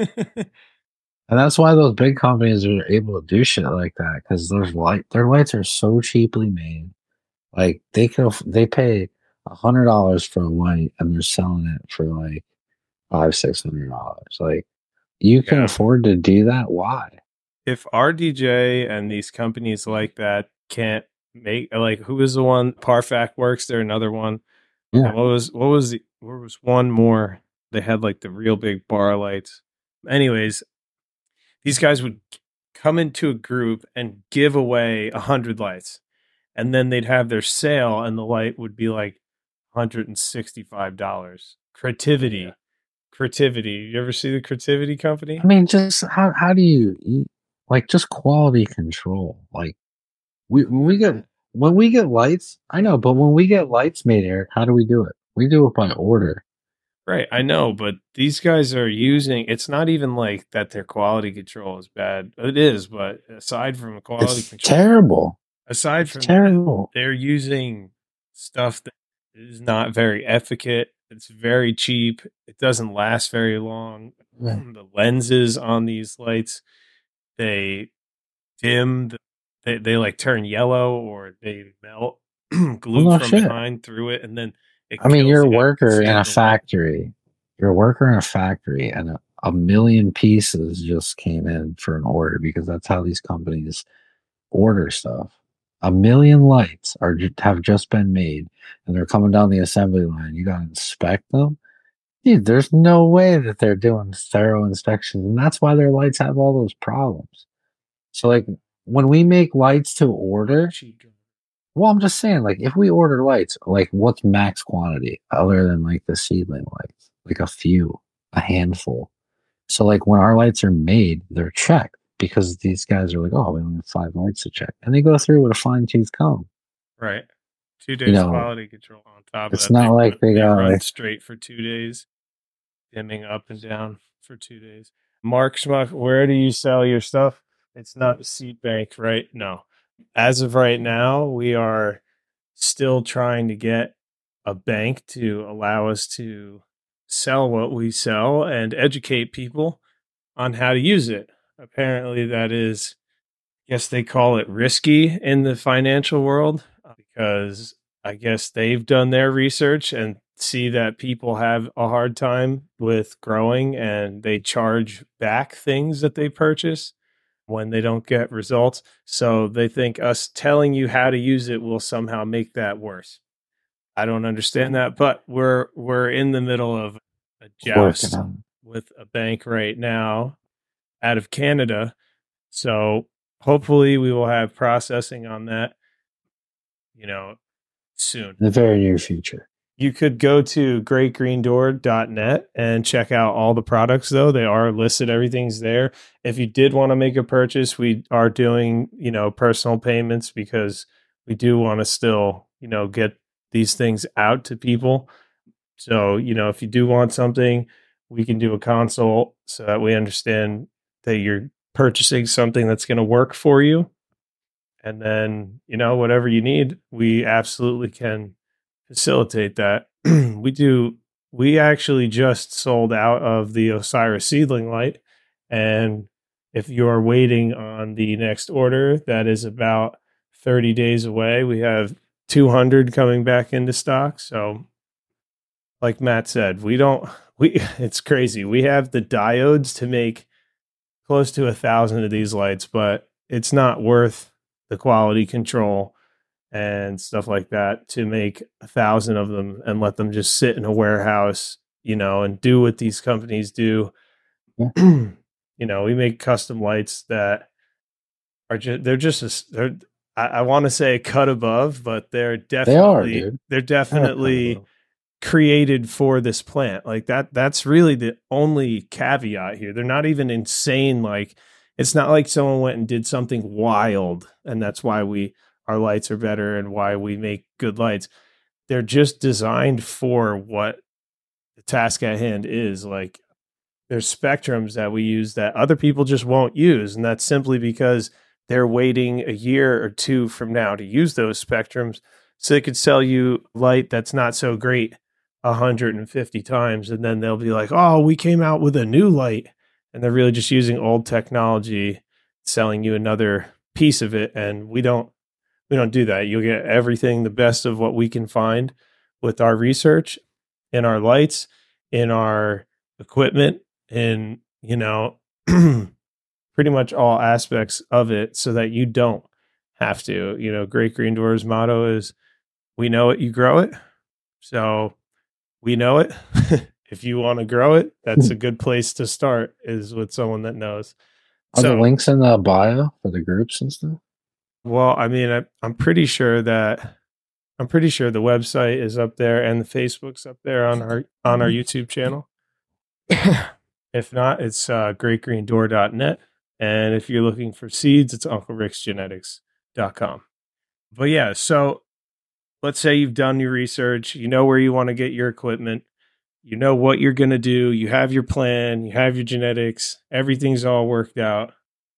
And that's why those big companies are able to do shit like that, because those light their lights are so cheaply made. Like they can they pay a hundred dollars for a light and they're selling it for like five, six hundred dollars. Like you can Yeah. afford to do that. Why? If R D J and these companies like that can't make, like, who is the one? Parfac Works, they're another one. Yeah. And what was what was the, there was one more? They had like the real big bar lights. Anyways, these guys would come into a group and give away a hundred lights, and then they'd have their sale, and the light would be like one hundred and sixty-five dollars. Creativity, Creativity. You ever see the Creativity company? I mean, just how how do you, you like just quality control? Like we when we get when we get lights, I know, but when we get lights made, Eric, how do we do it? We do it by order. Right, I know, but these guys are using. It's not even like that. Their quality control is bad. It is, but aside from quality It's control, terrible. aside It's from terrible. that, they're using stuff that is not very efficacious. It's very cheap. It doesn't last very long. Yeah. The lenses on these lights, they dim. The, they they like turn yellow or they melt glue Well, no from shit. behind through it, and then it I mean, kills you're a the worker in efficacy a of the light. factory. You're a worker in a factory, and a, a million pieces just came in for an order because that's how these companies order stuff. A million lights are ju- have just been made, and they're coming down the assembly line. You got to inspect them. Dude, there's no way that they're doing thorough inspections, and that's why their lights have all those problems. So, like, when we make lights to order, well, I'm just saying, like, if we order lights, like, what's max quantity other than like the seedling lights? Like a few, a handful. So, like, when our lights are made, they're checked because these guys are like, oh, we only have five lights to check, and they go through with a fine tooth comb. Right. Two days You know, quality control on top of it's that. not They, like run- they they got run like, straight for two days, dimming up and down for two days. Mark Schmuck, where do you sell your stuff? It's not Seed Bank, right? No. As of right now, we are still trying to get a bank to allow us to sell what we sell and educate people on how to use it. Apparently, that is, I guess they call it risky in the financial world because I guess they've done their research and see that people have a hard time with growing and they charge back things that they purchase when they don't get results. So they think us telling you how to use it will somehow make that worse. I don't understand that, but we're we're in the middle of a joust working on. with a bank right now out of Canada. So hopefully we will have processing on that, you know, soon. In the very near future. You could go to great green door dot net and check out all the products, though. They are listed. Everything's there. If you did want to make a purchase, we are doing, you know, personal payments because we do want to still, you know, get these things out to people. So, you know, if you do want something, we can do a consult so that we understand that you're purchasing something that's going to work for you. And then, you know, whatever you need, we absolutely can facilitate that. we do. We actually just sold out of the Osiris seedling light. And if you're waiting on the next order, that is about thirty days away. We have two hundred coming back into stock. So like Matt said, we don't, we, it's crazy. We have the diodes to make close to a thousand of these lights, but it's not worth the quality control and stuff like that to make a thousand of them and let them just sit in a warehouse, you know, and do what these companies do. Yeah. You know, we make custom lights that are just, they're just, a, they're, I, I want to say a cut above, but they're definitely, They are, dude. they're definitely created for this plant. Like that, that's really the only caveat here. They're not even insane. Like, it's not like someone went and did something wild and that's why we, our lights are better and why we make good lights. They're just designed for what the task at hand is. Like, there's spectrums that we use that other people just won't use. And that's simply because they're waiting a year or two from now to use those spectrums so they could sell you light that's not so great one hundred fifty times. And then they'll be like, oh, we came out with a new light. And they're really just using old technology, selling you another piece of it. And we don't, we don't do that. You'll get everything, the best of what we can find with our research, in our lights, in our equipment, in, you know, pretty much all aspects of it, so that you don't have to. You know, Great Green Door's motto is, we know it, you grow it. So we know it. If you want to grow it, that's a good place to start, is with someone that knows. Are So, the links in the bio for the groups and stuff? well, I mean, I, I'm pretty sure that I'm pretty sure the website is up there and the Facebook's up there on our on our YouTube channel. If not, it's uh, great green door dot net. And if you're looking for seeds, it's uncle ricks genetics dot com. But yeah, so let's say you've done your research, you know where you want to get your equipment, you know what you're going to do, you have your plan, you have your genetics, everything's all worked out,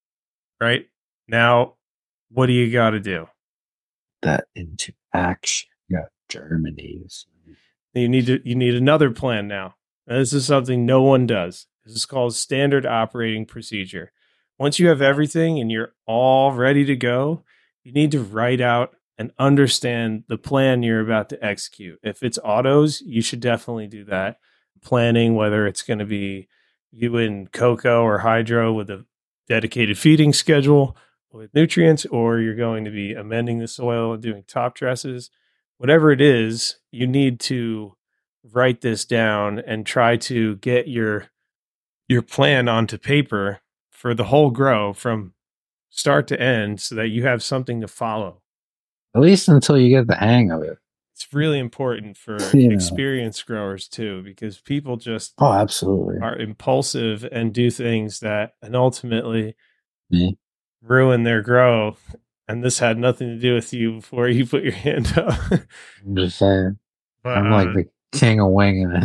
right? Now, what do you got to do? That into action. Yeah, Germany's. You need to you need another plan now. And this is something no one does. This is called standard operating procedure. Once you have everything and you're all ready to go, you need to write out and understand the plan you're about to execute. If it's autos, you should definitely do that. Planning, whether it's going to be you in cocoa or hydro with a dedicated feeding schedule with nutrients, or you're going to be amending the soil and doing top dresses, whatever it is, you need to write this down and try to get your your plan onto paper for the whole grow from start to end, so that you have something to follow. At least until you get the hang of it. It's really important for You know. experienced growers too, because people just Oh, absolutely. are impulsive and do things that and ultimately Me. ruin their grow. And this had nothing to do with you before you put your hand up. I'm just saying. But, I'm like uh, the king of winging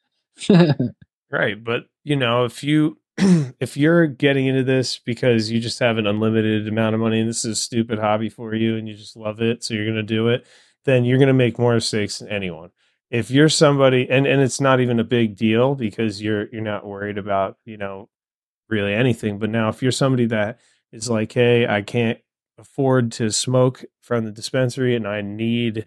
it. right. But, you know, if you if you're getting into this because you just have an unlimited amount of money and this is a stupid hobby for you and you just love it, so you're going to do it, then you're going to make more mistakes than anyone. If you're somebody, and, and it's not even a big deal because you're you're not worried about, you know, really anything. But now if you're somebody that is like, hey, I can't afford to smoke from the dispensary and I need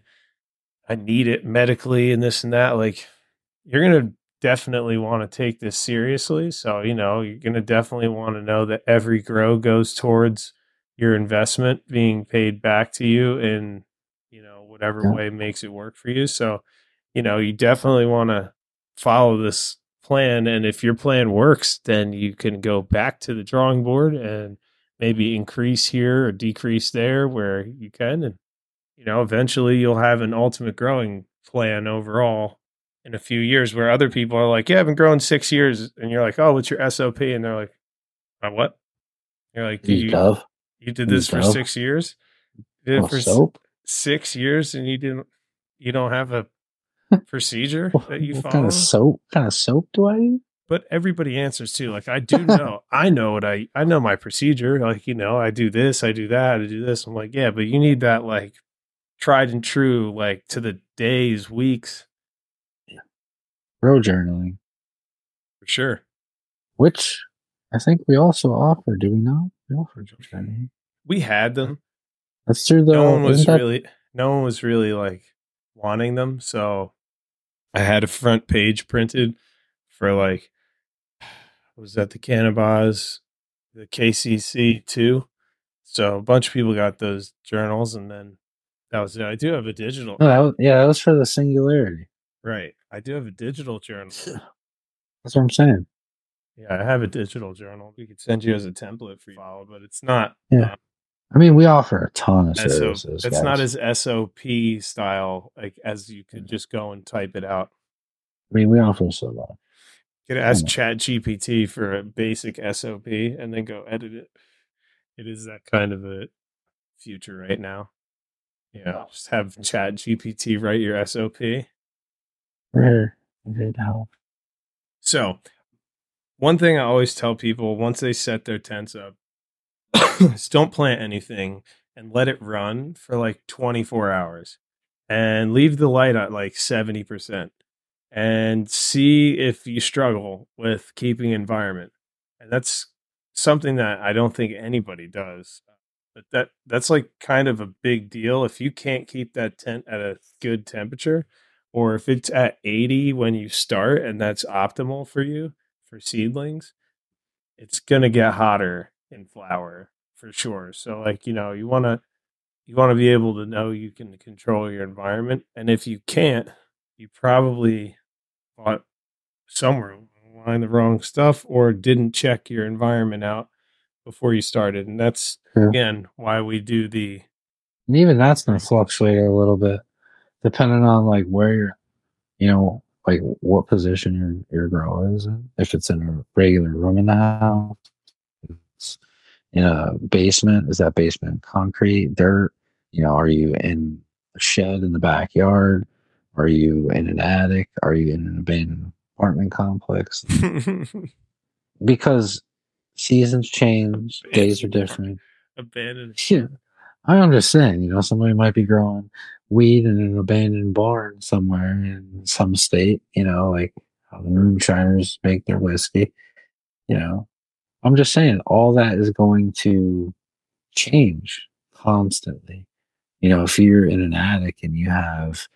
I need it medically and this and that, like, you're going to definitely want to take this seriously. So, you know, you're going to definitely want to know that every grow goes towards your investment being paid back to you in, you know, whatever Yeah. way makes it work for you. So, you know, you definitely want to follow this plan. And if your plan works, then you can go back to the drawing board and maybe increase here or decrease there where you can. And, you know, eventually you'll have an ultimate growing plan overall in a few years, where other people are like, yeah, I've been growing six years. And you're like, oh, what's your S O P? And they're like, uh, what? You're like, You you, dove? you did You this for dove? six years? You did it Oh, for s- soap? six years and you didn't, you don't have a procedure that you What follow? kind of soap? What kind of soap do I use? But everybody answers too. Like, I do know, I know what I, I know my procedure. Like, you know, I do this, I do that, I do this. I'm like, yeah, but you need that like tried and true, like to the days, weeks. Grow journaling, For sure. which I think we also offer. Do we not? We offer grow journaling. We had them. That's through the. No one was isn't that- really, no one was really like wanting them. So I had a front page printed for like, what was that, the Cannabis, the K C C too. So a bunch of people got those journals, and then that was it. I do have a digital. No, that was, yeah, that was for the singularity. Right. I do have a digital journal. That's what I'm saying. Yeah, I have a digital journal. We could send you as a template for you to follow, but it's not. Yeah. uh, I mean, we offer a ton of S O services. it's guys. not as S O P style, like as you could just go and type it out. I mean, we offer so much. You could ask Yeah. Chat G P T for a basic S O P and then go edit it. It is that kind of a future right now. Yeah, just have Chat G P T write your S O P. We're here. We're here to help. So, one thing I always tell people once they set their tents up is don't plant anything and let it run for like twenty-four hours and leave the light at like seventy percent and see if you struggle with keeping environment. And that's something that I don't think anybody does. But that that's like kind of a big deal. If you can't keep that tent at a good temperature, or if it's at eighty when you start and that's optimal for you for seedlings, it's gonna get hotter in flower for sure. So like, you know, you wanna you wanna be able to know you can control your environment. And if you can't, you probably bought somewhere buying the wrong stuff or didn't check your environment out before you started. And that's True. again why we do the And even that's going to fluctuate a little bit depending on like where you're, you know, like what position your your grow is in. If it's in a regular room in the house, it's in a basement. Is that basement concrete, dirt? You know, are you in a shed in the backyard? Are you in an attic? Are you in an abandoned apartment complex? Because seasons change, days are different. abandoned. Yeah. I understand, you know, somebody might be growing weed in an abandoned barn somewhere in some state, you know, like how the moonshiners make their whiskey, you know. I'm just saying all that is going to change constantly. You know, if you're in an attic and you have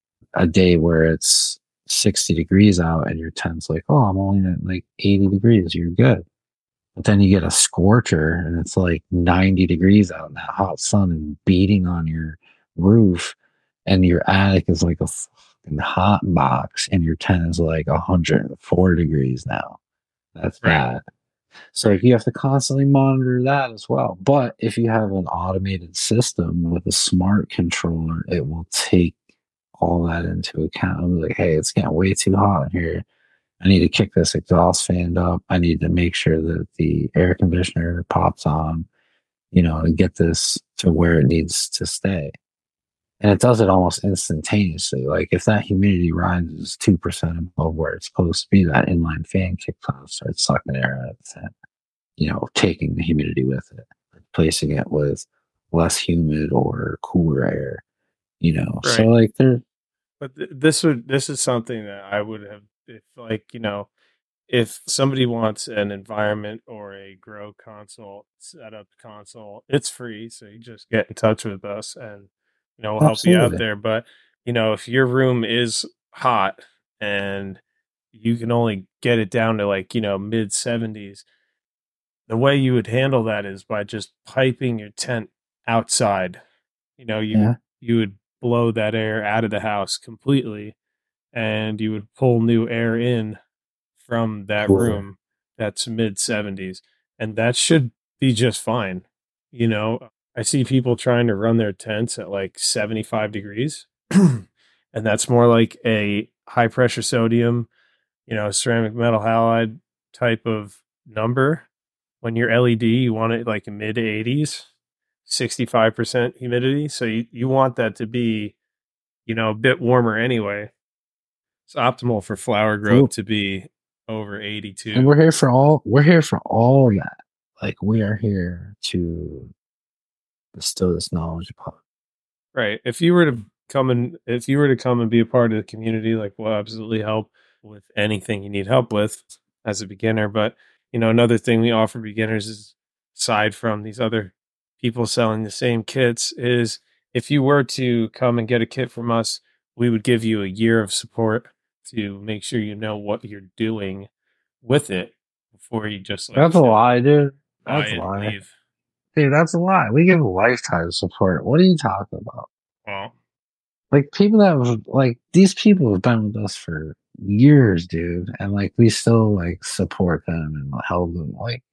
a day where it's sixty degrees out and your tent's like, oh, I'm only at like eighty degrees, you're good. But then you get a scorcher and it's like ninety degrees out in that hot sun and beating on your roof, and your attic is like a fucking hot box and your tent is like one hundred four degrees now. That's Right. bad. So Right. you have to constantly monitor that as well. But if you have an automated system with a smart controller, it will take all that into account. It'll be like, hey, it's getting way too hot in here. I need to kick this exhaust fan up. I need to make sure that the air conditioner pops on, you know, to get this to where it needs to stay. And it does it almost instantaneously. Like if that humidity rises two percent above where it's supposed to be, that inline fan kicks on, starts sucking air out of the tent, you know, taking the humidity with it, replacing it with less humid or cooler air, you know. Right. So like there. But th- this would this is something that I would have if like, you know, if somebody wants an environment or a grow console setup console, it's free. So you just get in touch with us and you know we'll help you out Absolutely. there. But you know, if your room is hot and you can only get it down to like, you know, mid seventies, the way you would handle that is by just piping your tent outside. You know, you Yeah. you would blow that air out of the house completely and you would pull new air in from that Cooler. room that's mid seventies, and that should be just fine. You know, I see people trying to run their tents at like seventy-five degrees, and that's more like a high pressure sodium, you know, ceramic metal halide type of number. When you're L E D, you want it like mid eighties, sixty-five percent humidity. So you, you want that to be, you know, a bit warmer anyway. It's optimal for flower growth Cool. to be over eighty-two. And we're here for all we're here for all of that. Like we are here to bestow this knowledge upon. Right. If you were to come and if you were to come and be a part of the community, like we'll absolutely help with anything you need help with as a beginner. But you know, another thing we offer beginners is aside from these other people selling the same kits is if you were to come and get a kit from us, we would give you a year of support to make sure you know what you're doing with it before you just like That's a lie, dude. buy That's a it and lie. leave. Dude, that's a lie. We give lifetime support. What are you talking about? Well, Like people that have like these people have been with us for years, dude, and like we still like support them and help them. Like,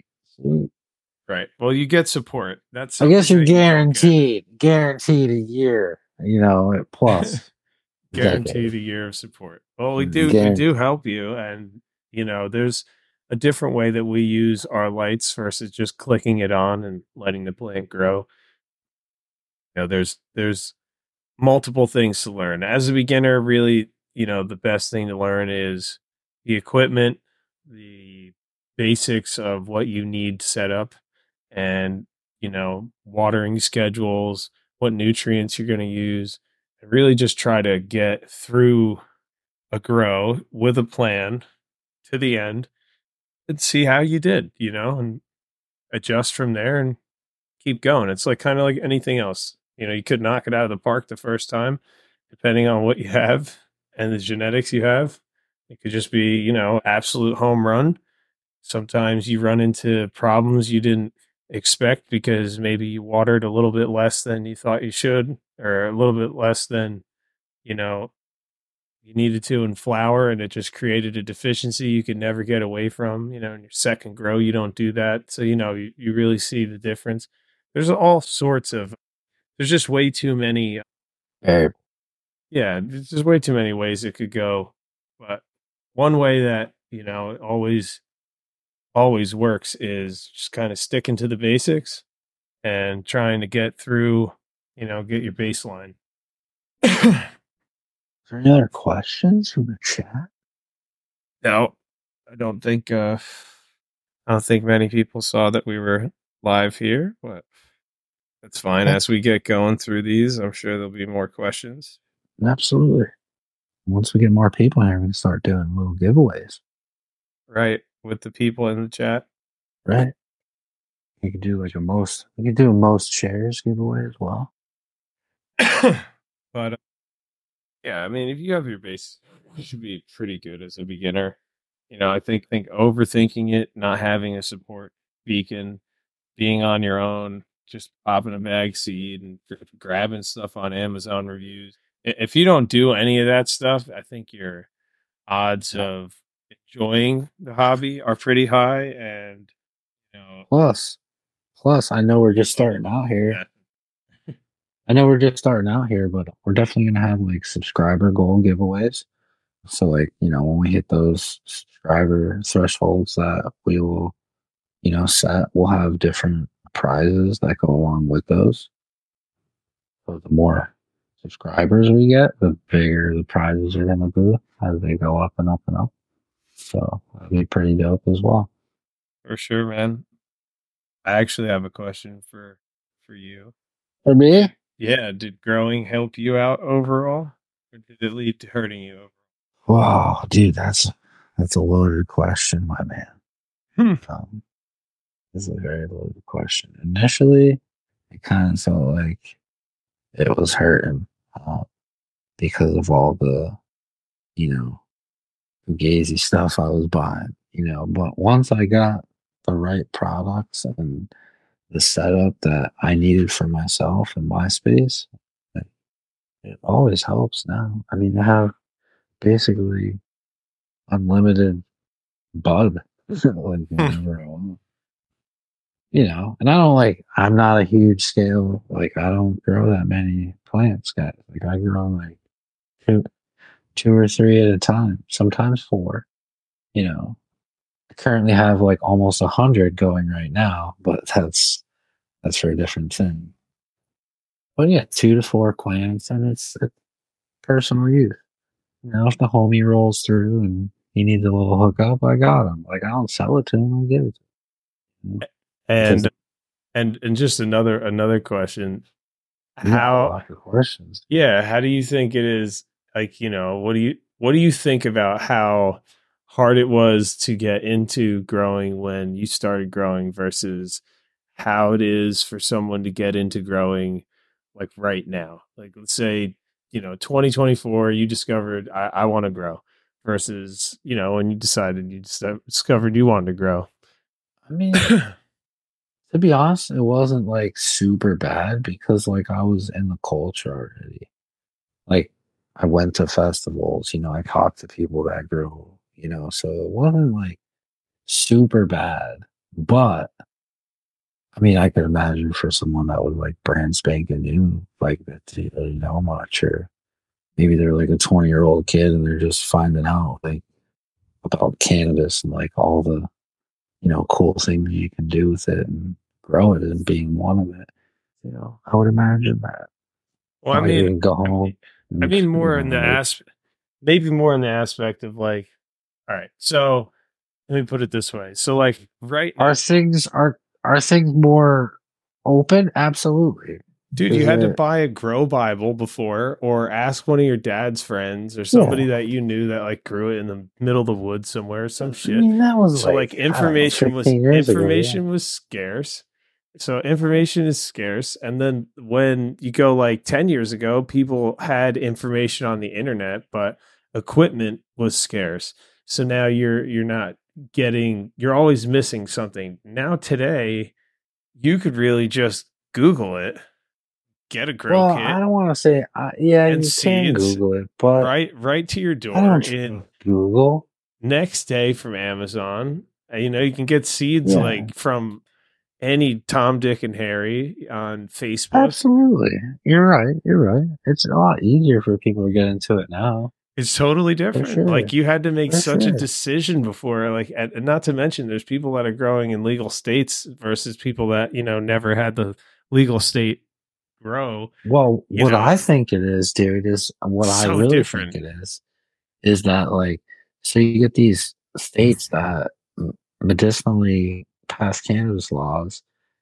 right. Well, you get support. That's I guess something you're that you don't get. guaranteed, guaranteed a year. You know, plus Guaranteed decade. a year of support. Well, we do we Guaranteed. do help you, and you know, there's a different way that we use our lights versus just clicking it on and letting the plant grow. You know, there's there's multiple things to learn. As a beginner, really, you know, the best thing to learn is the equipment, the basics of what you need set up, and you know, watering schedules, what nutrients you're going to use, and really just try to get through a grow with a plan to the end and see how you did, you know, and adjust from there and keep going. It's like kind of like anything else. You know, you could knock it out of the park the first time, depending on what you have and the genetics you have. It could just be, you know, absolute home run. Sometimes you run into problems you didn't expect because maybe you watered a little bit less than you thought you should, or a little bit less than, you know, you needed to in flour, and it just created a deficiency you could never get away from. You know, in your second grow, you don't do that. So, you know, you, you really see the difference. There's all sorts of, there's just way too many. Hey, Yeah, there's just way too many ways it could go. But one way that, you know, always, always works is just kind of sticking to the basics and trying to get through, you know, get your baseline. is there any other questions from the chat? No, I don't think, uh, I don't think many people saw that we were live here, but that's fine. Okay. As we get going through these, I'm sure there'll be more questions. Absolutely. Once we get more people here, we're going to start doing little giveaways. Right. With the people in the chat. Right. You could do like a most, we could do a most shares giveaway as well. But uh, yeah, I mean, if you have your base, you should be pretty good as a beginner. You know, I think think overthinking it, not having a support beacon, being on your own, just popping a mag seed and gr- grabbing stuff on Amazon reviews. I- If you don't do any of that stuff, I think your odds of enjoying the hobby are pretty high. And you know, Plus, plus, I know we're just starting out here. I know we're just starting out here, but we're definitely going to have like subscriber goal giveaways. So, like, you know, when we hit those subscriber thresholds that we will, you know, set, we'll have different prizes that go along with those. So, the more subscribers we get, the bigger the prizes are going to be as they go up and up and up. So, that'll be pretty dope as well. For sure, man. I actually have a question for for you. For me? Yeah, did growing help you out overall, or did it lead to hurting you overall? Wow, dude, that's that's a loaded question, my man. Hmm. Um, this is a very loaded question. Initially, it kind of felt like it was hurting uh, because of all the, you know, fugazi stuff I was buying, you know. But once I got the right products and the setup that I needed for myself and my space, it, it always helps now. I mean, I have basically unlimited bud like whenever I want. You know, and I don't like, I'm not a huge scale, like, I don't grow that many plants, guys. Like, I grow like two, two or three at a time, sometimes four. You know, I currently have like almost a hundred going right now, but that's that's for a different thing. But yeah, two to four plants, and it's, it's personal use. You know, if the homie rolls through and he needs a little hookup, I got him. Like, I don't sell it to him, I give it to him. You know? And Because and and just another another question. you got a How lot of questions. yeah, how do you think it is, like, you know, what do you what do you think about how hard it was to get into growing when you started growing versus how it is for someone to get into growing like right now? Like, let's say, you know, twenty twenty-four, you discovered I, I want to grow versus, you know, when you decided you dis- discovered you wanted to grow. I mean, to be honest, it wasn't like super bad because like I was in the culture already. Like, I went to festivals, you know, I talked to people that grew, you know, so it wasn't like super bad. But I mean, I could imagine for someone that was like brand spanking new, like that didn't really know much, or maybe they're like a twenty year old kid and they're just finding out like about cannabis and like all the, you know, cool things you can do with it and grow it and being one of it. You know, I would imagine that. Well, I Not like they mean, can go home. I And, mean you more know, in the like, aspect, maybe more in the aspect of like, all right, so let me put it this way. So like right are things are are things more open, absolutely. Dude, Is you had to it, buy a grow Bible before, or ask one of your dad's friends or somebody yeah. that you knew that like grew it in the middle of the woods somewhere, or some I shit. mean, that was So like like, I don't know, information was fifteen years ago. Yeah. information was scarce. So information is scarce. And then when you go like ten years ago, people had information on the internet, but equipment was scarce. So now you're you're not getting you're always missing something. Now today, you could really just Google it, get a grow Well, kit I don't want to say, uh, yeah, and you can seeds Google it, but right right to your I door don't in trust Google. next day from Amazon. Uh, You know, you can get seeds Yeah, like from any Tom, Dick, and Harry on Facebook. absolutely. You're right. You're right. It's a lot easier for people to get into it now. It's totally For different. sure. Like you had to make For such a sure. decision before, like, and and not to mention there's people that are growing in legal states versus people that, you know, never had the legal state grow. Well, You what know, I think it is, dude, is what I so really different. think it is, is that like, so you get these states that m- medicinally pass cannabis laws,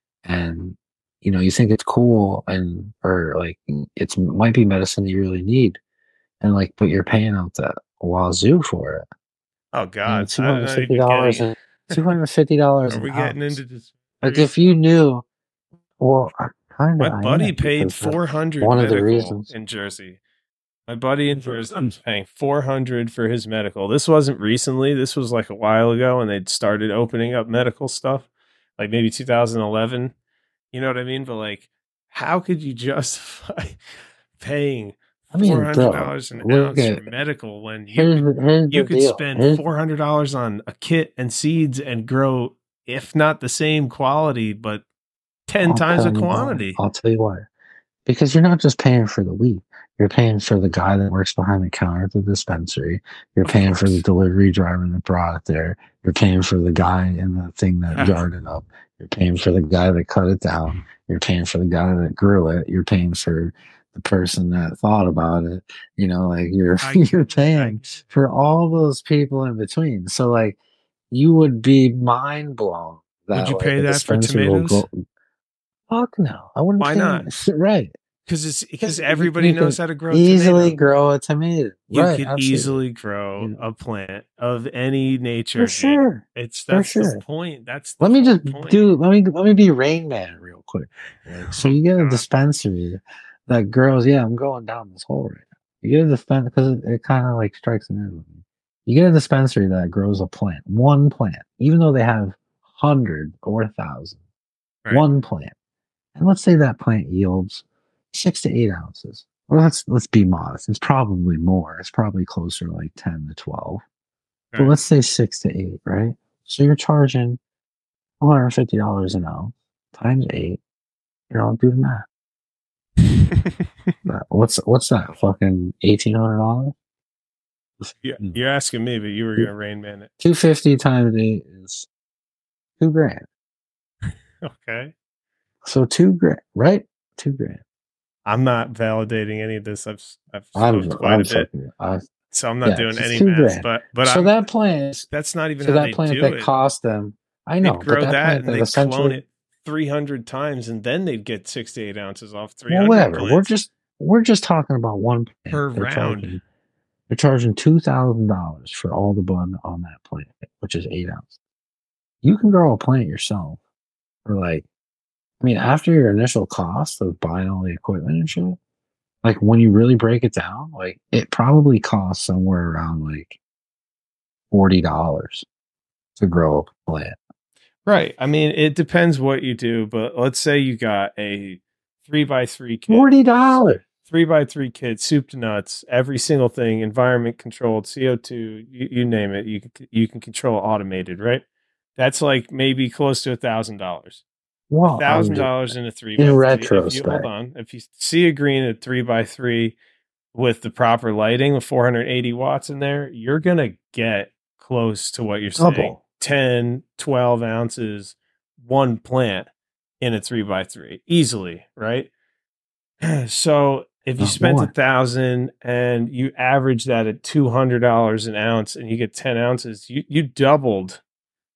and you know you think it's cool, and or like it's might be medicine that you really need, and like, but you're paying out the wazoo for it. Oh And God, two I don't hundred know. fifty You're dollars getting. and two hundred fifty dollars Are an we getting ounce. into this? Like if you knew, well, kind My of, I buddy am, paid because that's four hundred one of the medical reasons. in Jersey. My buddy in Jersey was paying four hundred for his medical. This wasn't recently. This was like a while ago, and they'd started opening up medical stuff, like maybe two thousand eleven. You know what I mean? But like, how could you justify paying I mean, four hundred bro, dollars an look ounce at for medical when you here's could, the, here's you the could deal. spend Here's, four hundred dollars on a kit and seeds and grow, if not the same quality, but ten I'll times the tell you why. quantity? I'll tell you why. Because you're not just paying for the weed. You're paying for the guy that works behind the counter at the dispensary. You're Of paying for the course. delivery driver that brought it there. You're paying for the guy in the thing that Yeah. jarred it up. You're paying for the guy that cut it down. You're paying for the guy that grew it. You're paying for the person that thought about it. You know, like you're I you're get it. I paying get it. for all those people in between. So like you would be mind blown that Would you like pay a that for dispensary will tomatoes? go. Fuck no, I wouldn't Why pay. not? Right. Because it's because Because you, everybody you knows can how to grow easily tomato. grow a tomato. You Right, could absolutely. easily grow You know, a plant of any nature, for dude. sure. It's For that's the sure. point. That's the Let me whole just point. do let me let me be Rain Man real quick. Like, so Oh you get a God. dispensary that grows, yeah, I'm going down this hole right now. You get a dispensary because it, it kind of like strikes a nerve with me. You get a dispensary that grows a plant, one plant, even though they have hundred or a thousand, Right. one plant. And let's say that plant yields six to eight ounces. Well, let's let's be modest. It's probably more. It's probably closer to like ten to twelve. But Right. let's say six to eight, right? So you're charging one hundred fifty dollars an ounce times eight. You know, do the math. That- What's what's that? Fucking eighteen hundred dollars. You- You're asking me, but you were gonna Rain Man it. Two fifty times eight is two grand. Okay. So two grand, right? Two grand. I'm not validating any of this. I've I've I'm smoked quite I'm a bit, fucking. I, so I'm not yeah, doing it's any two math. grand. But but so I'm, that plant, that's not even so how that they plant do that it. cost them. I They'd know, but grow that that plant and that they'd clone essentially. it three hundred times, and then they'd get six to eight ounces off three Well, hundred whatever. We're plants just we're just talking about one plant. per They're round. charging they're charging two thousand dollars for all the bud on that plant, which is eight ounces. You can grow a plant yourself for like, I mean, after your initial cost of buying all the equipment and shit, like when you really break it down, like it probably costs somewhere around like forty dollars to grow a plant. Right. I mean, it depends what you do, but let's say you got a three by three kit, Forty dollars. three by three kit, soup to nuts, every single thing, environment controlled, C O two, you, you name it. You can you can control automated, right? That's like maybe close to a thousand dollars. Well, Thousand dollars in a three by in three. If you, retrospect, hold on, if you see a green at three by three with the proper lighting with four hundred eighty watts in there, you're gonna get close to what you're saying. double. ten, twelve ounces, one plant in a three by three easily, right? So if you Not spent a more. thousand and you average that at two hundred dollars an ounce and you get ten ounces, you, you doubled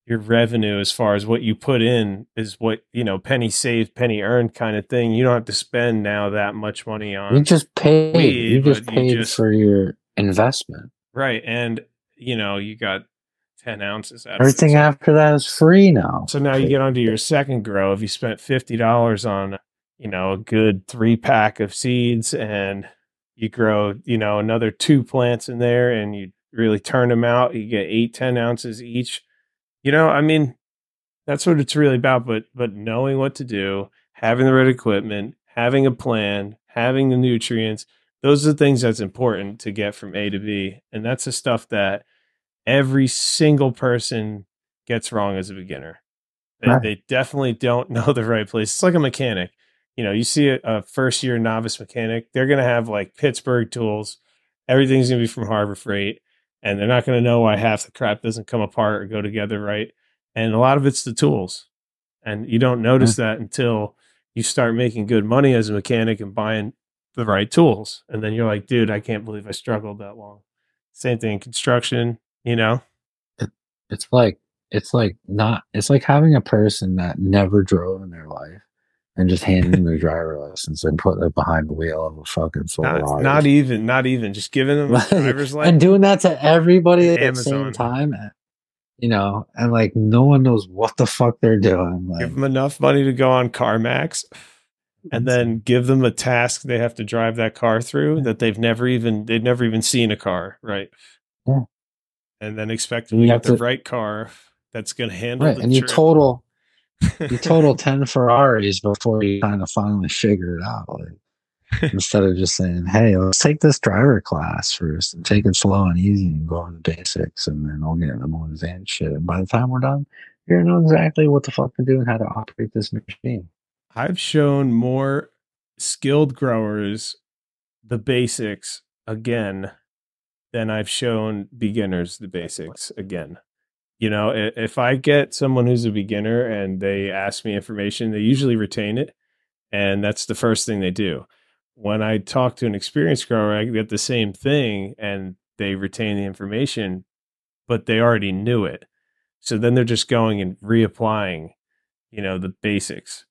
your revenue as far as what you put in is what, you know, penny saved, penny earned kind of thing. You don't have to spend now that much money on You just paid. weed, You just but you paid just for your investment. right. And you know, you got ten ounces out of it. Everything So, after that is free now. so now you get onto your second grow. If you spent fifty dollars on, you know, a good three pack of seeds and you grow, you know, another two plants in there and you really turn them out, you get eight, ten ounces each. You know, I mean, that's what it's really about. But but knowing what to do, having the right equipment, having a plan, having the nutrients, those are the things that's important to get from A to B. And that's the stuff that every single person gets wrong as a beginner. They, Right. they definitely don't know the right place. It's like a mechanic. You know, you see a, a first year novice mechanic, they're going to have like Pittsburgh tools. Everything's going to be from Harbor Freight. And they're not going to know why half the crap doesn't come apart or go together right. And a lot of it's the tools. And you don't notice that until you start making good money as a mechanic and buying the right tools. And then you're like, dude, I can't believe I struggled that long. Same thing in construction, you know? It, it's like, it's like not, it's like having a person that never drove in their life and just handing them their driver license and putting it behind the wheel of a fucking Not, Ferrari. not even, not even just giving them a driver's license. And doing that to everybody at the Amazon. same time. You know, and like no one knows what the fuck they're doing. Like, give them enough money to go on CarMax and then give them a task they have to drive that car through Yeah. that they've never even, they've never even seen a car. Right. Yeah. And then expect them to get the right car that's going to handle right. the And you trip. total, you total ten Ferraris before you kind of finally figure it out. Like, instead of just saying, hey, let's take this driver class first and take it slow and easy and go on the basics and then we'll get into more advanced shit. And by the time we're done, you're going to know exactly what the fuck to do and how to operate this machine. I've shown more skilled growers the basics again than I've shown beginners the basics again. You know, if I get someone who's a beginner and they ask me information, they usually retain it. And that's the first thing they do. When I talk to an experienced grower, I get the same thing and they retain the information, but they already knew it. So then they're just going and reapplying, you know, the basics.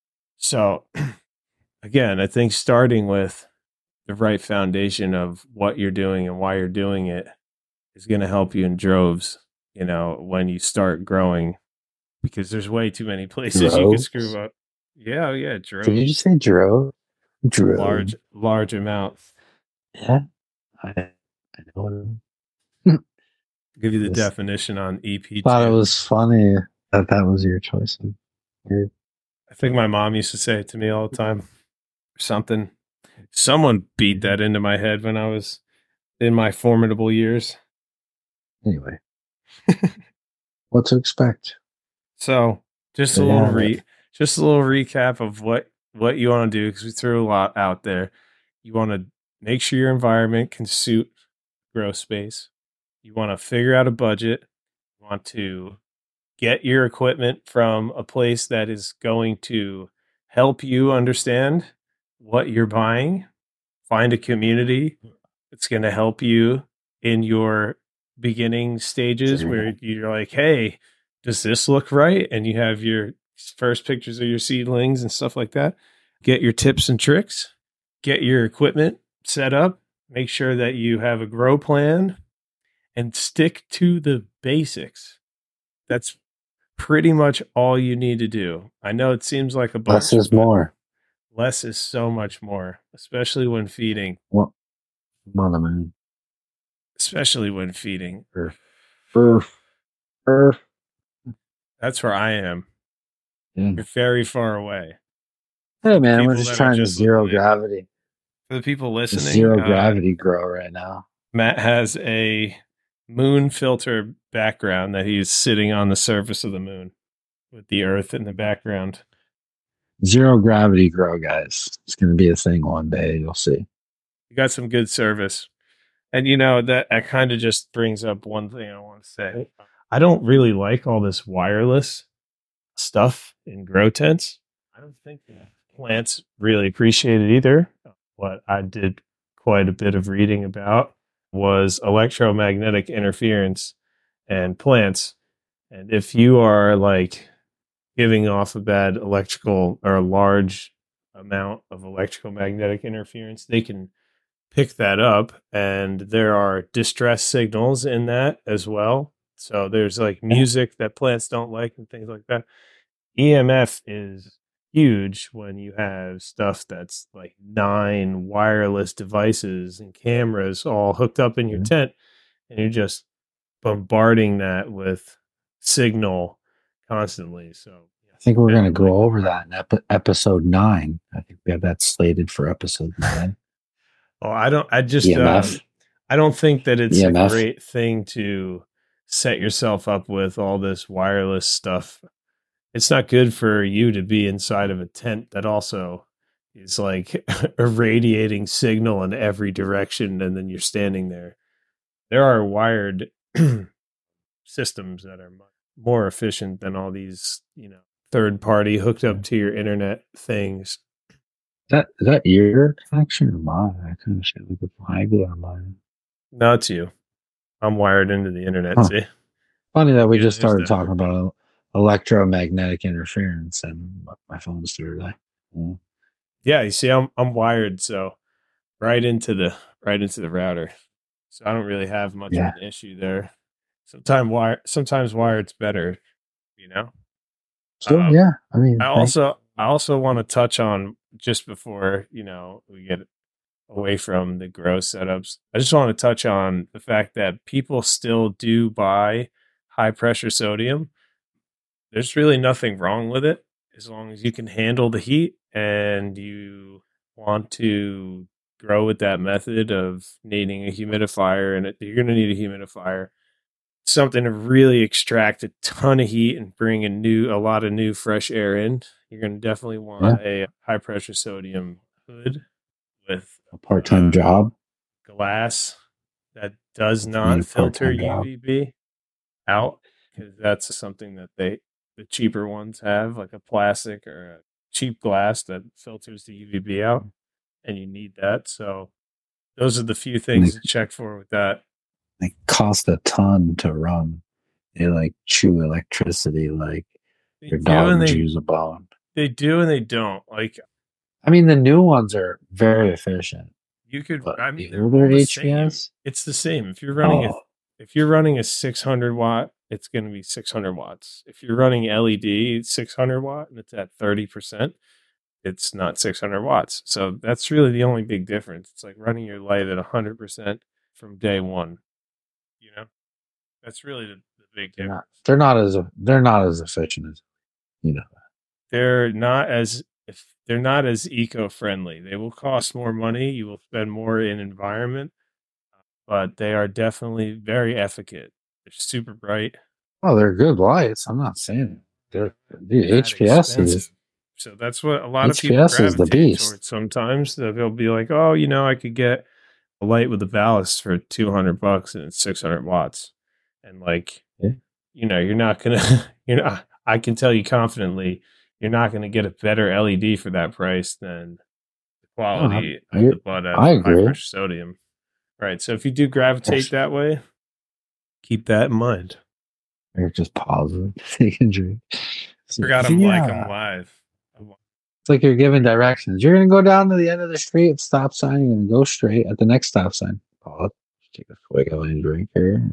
So again, I think starting with the right foundation of what you're doing and why you're doing it is going to help you in droves, you know, when you start growing, because there's way too many places droves? You can screw up. Yeah, yeah, droves. Did you just say drove? Drove. Large, large amount. Yeah, I, I know. I'll give you the this, definition on E P. Thought it was funny that that was your choice. Weird. I think my mom used to say it to me all the time. Or something. Someone beat that into my head when I was in my formidable years. Anyway, what to expect? So, just a yeah, little re, just a little recap of what what you want to do, because we threw a lot out there. You want to make sure your environment can suit grow space. You want to figure out a budget. You want to get your equipment from a place that is going to help you understand what you're buying. Find a community that's going to help you in your beginning stages where you're like, hey, does this look right? And you have your first pictures of your seedlings and stuff like that. Get your tips and tricks. Get your equipment set up. Make sure that you have a grow plan and stick to the basics. That's pretty much all you need to do. I know it seems like a bunch. Less is more. Less is so much more, especially when feeding. What? Mother man. Especially when feeding. Earth. Earth. Earth. That's where I am. Yeah. You're very far away. Hey man, people we're just trying to zero gravity. For the people listening, just zero uh, gravity grow right now. Matt has a moon filter background that he's sitting on the surface of the moon with the earth in the background. Zero gravity grow, guys. It's going to be a thing one day. You'll see. You got some good service. And, you know, that, that kind of just brings up one thing I want to say. I don't really like all this wireless stuff in grow tents. I don't think that plants really appreciate it either. What I did quite a bit of reading about was electromagnetic interference and plants And if you are like giving off a bad electrical or a large amount of electrical magnetic interference, they can pick that up. And there are distress signals in that as well. So there's like music that plants don't like and things like that. E M F is huge when you have stuff that's like nine wireless devices and cameras all hooked up in your Mhm. tent, and you're just bombarding that with signal constantly. So I think we're yeah, going to like, go over that in ep- episode nine. I think we have that slated for episode nine. oh, I don't. I just. Um, E M F, I don't think that it's a E M F. great thing to set yourself up with all this wireless stuff. It's not good for you to be inside of a tent that also is like irradiating signal in every direction, and then you're standing there. There are wired systems that are much more efficient than all these, you know, third party hooked up to your internet things. Is that is that your connection or mine? I kind of shit like a flag on mine. No, it's you. I'm wired into the internet. Huh. See, Funny that we yeah, just there's started that. talking about electromagnetic interference and my phone started like, yeah. Yeah, you see, I'm I'm wired so right into the right into the router, so I don't really have much of Yeah. an issue there. Sometimes wire, sometimes wired's better, you know. So Um, yeah, I mean, I thank also I also want to touch on just before you know we get away from the gross setups. I just want to touch on the fact that people still do buy high pressure sodium. There's really nothing wrong with it as long as you can handle the heat and you want to grow with that method of needing a humidifier. And it, you're going to need a humidifier, something to really extract a ton of heat and bring a new a lot of new fresh air in. You're going to definitely yeah, want a high pressure sodium hood with a part-time uh, job. glass that does If you need not a filter part-time job. U V B out, because that's something that they the cheaper ones have, like a plastic or a cheap glass that filters the U V B out, and you need that. So those are the few And they, things to check for with that. they cost a ton to run. They like chew electricity like They your do and dog they chews a bone. they do and they don't. Like I mean, the new ones are very efficient, you could, but I mean, the they're all older the same. H P S, It's the same. If you're running a oh, if you're running a six hundred watt, it's going to be six hundred watts. If you're running L E D six hundred watt and it's at thirty percent, it's not six hundred watts. So that's really the only big difference. It's like running your light at one hundred percent from day one. You know, that's really the, the big they're difference. not. They're not as they're not as efficient as you know. They're not as if they're not as eco-friendly. They will cost more money. You will spend more in environment, but they are definitely very efficacious. They're super bright. Oh, they're good lights. I'm not saying they're dude, That H P S expensive. is So that's what a lot of people H P S is the gravitate beast. towards sometimes. They'll be like, oh, you know, I could get a light with a ballast for two hundred bucks and it's six hundred watts. And like, Yeah. you know, you're not going to, you know, I can tell you confidently, you're not going to get a better L E D for that price than the No, quality I, of I, the butt out I of a high agree. pressure sodium. Right. So if you do gravitate Yes. that way, keep that in mind. They're just positive. They can drink. I forgot I'm like, I'm live. It's like you're giving directions. You're gonna go down to the end of the street, stop sign, you're gonna go straight at the next stop sign. Pause. Take a quick L drink here.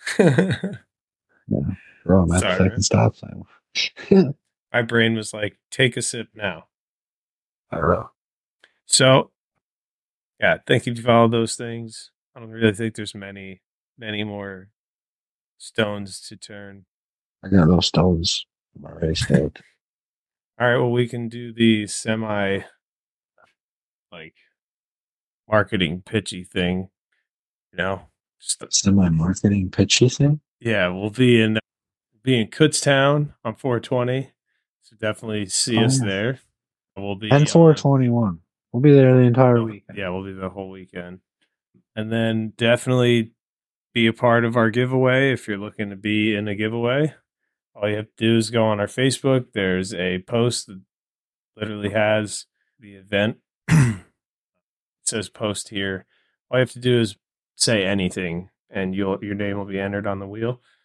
Yeah. Bro, I'm at the Sorry, second man. stop sign. My brain was like, take a sip now. I don't know. So, yeah, I think if you follow those things, I don't really think there's many, many more stones to turn. I got those stoves. I'm already stoked. All right, well, we can do the semi, like, marketing pitchy thing, you know? Just the, Semi marketing pitchy thing? yeah, we'll be in be in Kutztown on four twenty, so definitely see Oh, us yeah. there. We'll be And four on, twenty-one. We'll be there the entire oh, weekend. yeah, we'll be the whole weekend, and then definitely be a part of our giveaway if you're looking to be in a giveaway. All you have to do is go on our Facebook. There's a post that literally has the event. It says post here. All you have to do is say anything, and you'll your name will be entered on the wheel.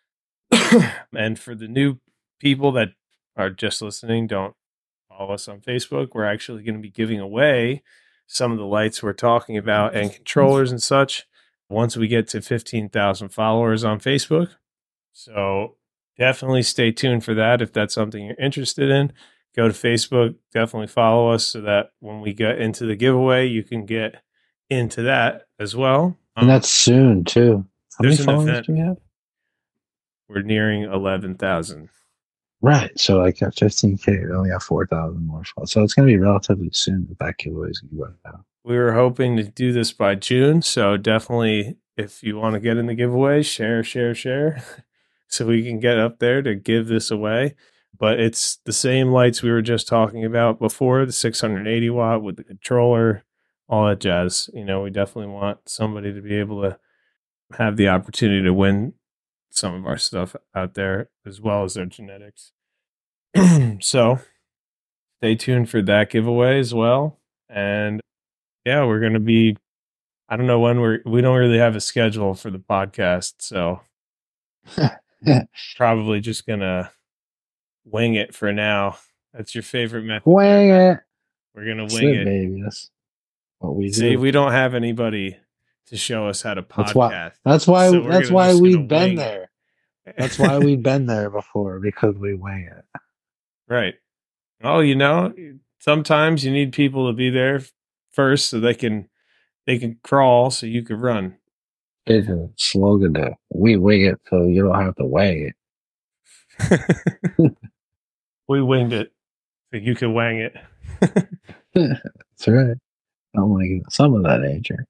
And for the new people that are just listening, don't follow us on Facebook. We're actually going to be giving away some of the lights we're talking about and controllers and such once we get to fifteen thousand followers on Facebook. So definitely stay tuned for that. If that's something you're interested in, go to Facebook, definitely follow us so that when we get into the giveaway, you can get into that as well. And that's soon too. How many There's an followers event. do we have? We're nearing eleven thousand. Right. So like at fifteen K, we only have four thousand more followers. So it's going to be relatively soon that that giveaway is going to go out. We were hoping to do this by June. So definitely, if you want to get in the giveaway, share, share, share, so we can get up there to give this away. But it's the same lights we were just talking about before, the six hundred eighty watt with the controller, all that jazz. You know, we definitely want somebody to be able to have the opportunity to win some of our stuff out there, as well as their genetics. So stay tuned for that giveaway as well. And yeah, we're going to be, I don't know when we're, we don't really have a schedule for the podcast. So probably just going to wing it for now. That's your favorite method. Wing there. it. We're going to That's wing it, it. baby. That's what we See, do. we don't have anybody to show us how to podcast. That's why, that's why, So we're that's gonna- why just we've gonna been wing it. there. That's why we've been there before, because we wing it. Right. Well, you know, sometimes you need people to be there first so they can they can crawl so you can run. It's a slogan to we wing it so you don't have to wang it. We winged it so you can wang it. That's right. I'm like some of that nature.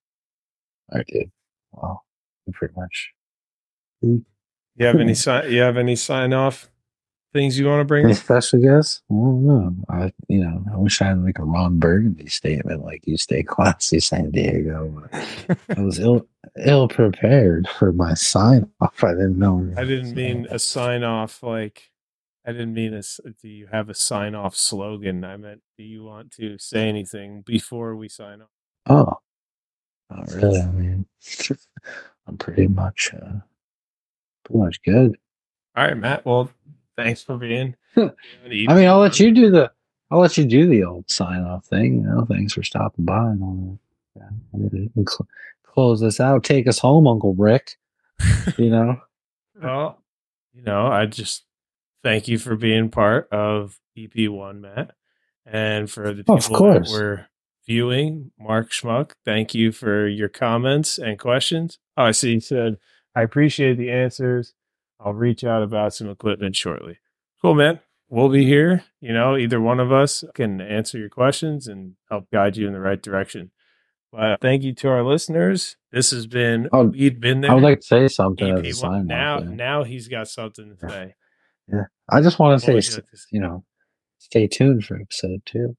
I did. Well, pretty much. You have any sign? You have any sign off things you want to bring? Any up? special guests? Well, no. I, you know, I wish I had like a Ron Burgundy statement, like "You stay classy, San Diego." I was ill ill prepared for my sign off. I didn't know. I didn't mean a sign off like. I didn't mean a. Do you have a sign off slogan? I meant, do you want to say anything before we sign off? Oh, not really. I mean, I'm pretty much, uh, pretty much good. All right, Matt. Well, thanks for being. I mean, I'll let you do the. I'll let you do the old sign off thing. You know, thanks for stopping by and all that. Yeah, we'll cl- close this out. Take us home, Uncle Rick. You know. Well, you know, I just thank you for being part of E P one, Matt, and for the people Of course. that were viewing, Mark Schmuck. Thank you for your comments and questions. Oh, I see. You said I appreciate the answers. I'll reach out about some equipment shortly. Cool, man. We'll be here. You know, either one of us can answer your questions and help guide you in the right direction. But thank you to our listeners. This has been Oh, We'd Been There. I would like to say something E as P a one. sign Now, off. Yeah. now he's got something to say. Yeah. I just want to What would say, you like to say? you know, stay tuned for episode two.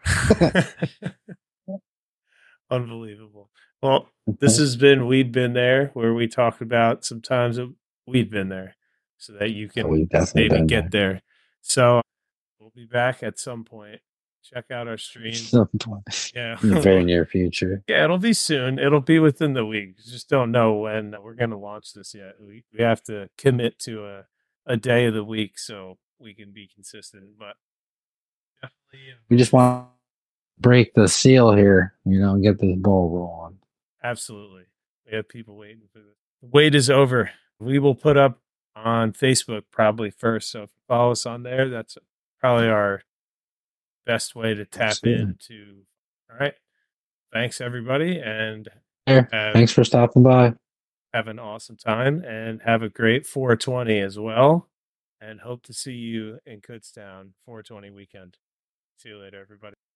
Unbelievable. Well, this has been We'd Been There, where we talk about sometimes we'd been there so that you So can we've definitely maybe been get there. So we'll be back at some point. Check out our streams. Some point Yeah. in the very near future. Yeah, it'll be soon. It'll be within the week. Just don't know when we're going to launch this yet. We we have to commit to a, a day of the week so we can be consistent. But definitely, uh, We just want to break the seal here, you know, and get this ball rolling. absolutely. We have people waiting for this. The wait is over. We will put up on Facebook probably first. So if you follow us on there, that's probably our best way to tap Absolutely. into. All right. Thanks, everybody. And There. have, Thanks for stopping by. have an awesome time and have a great four twenty as well. And hope to see you in Kutztown four twenty weekend. See you later, everybody.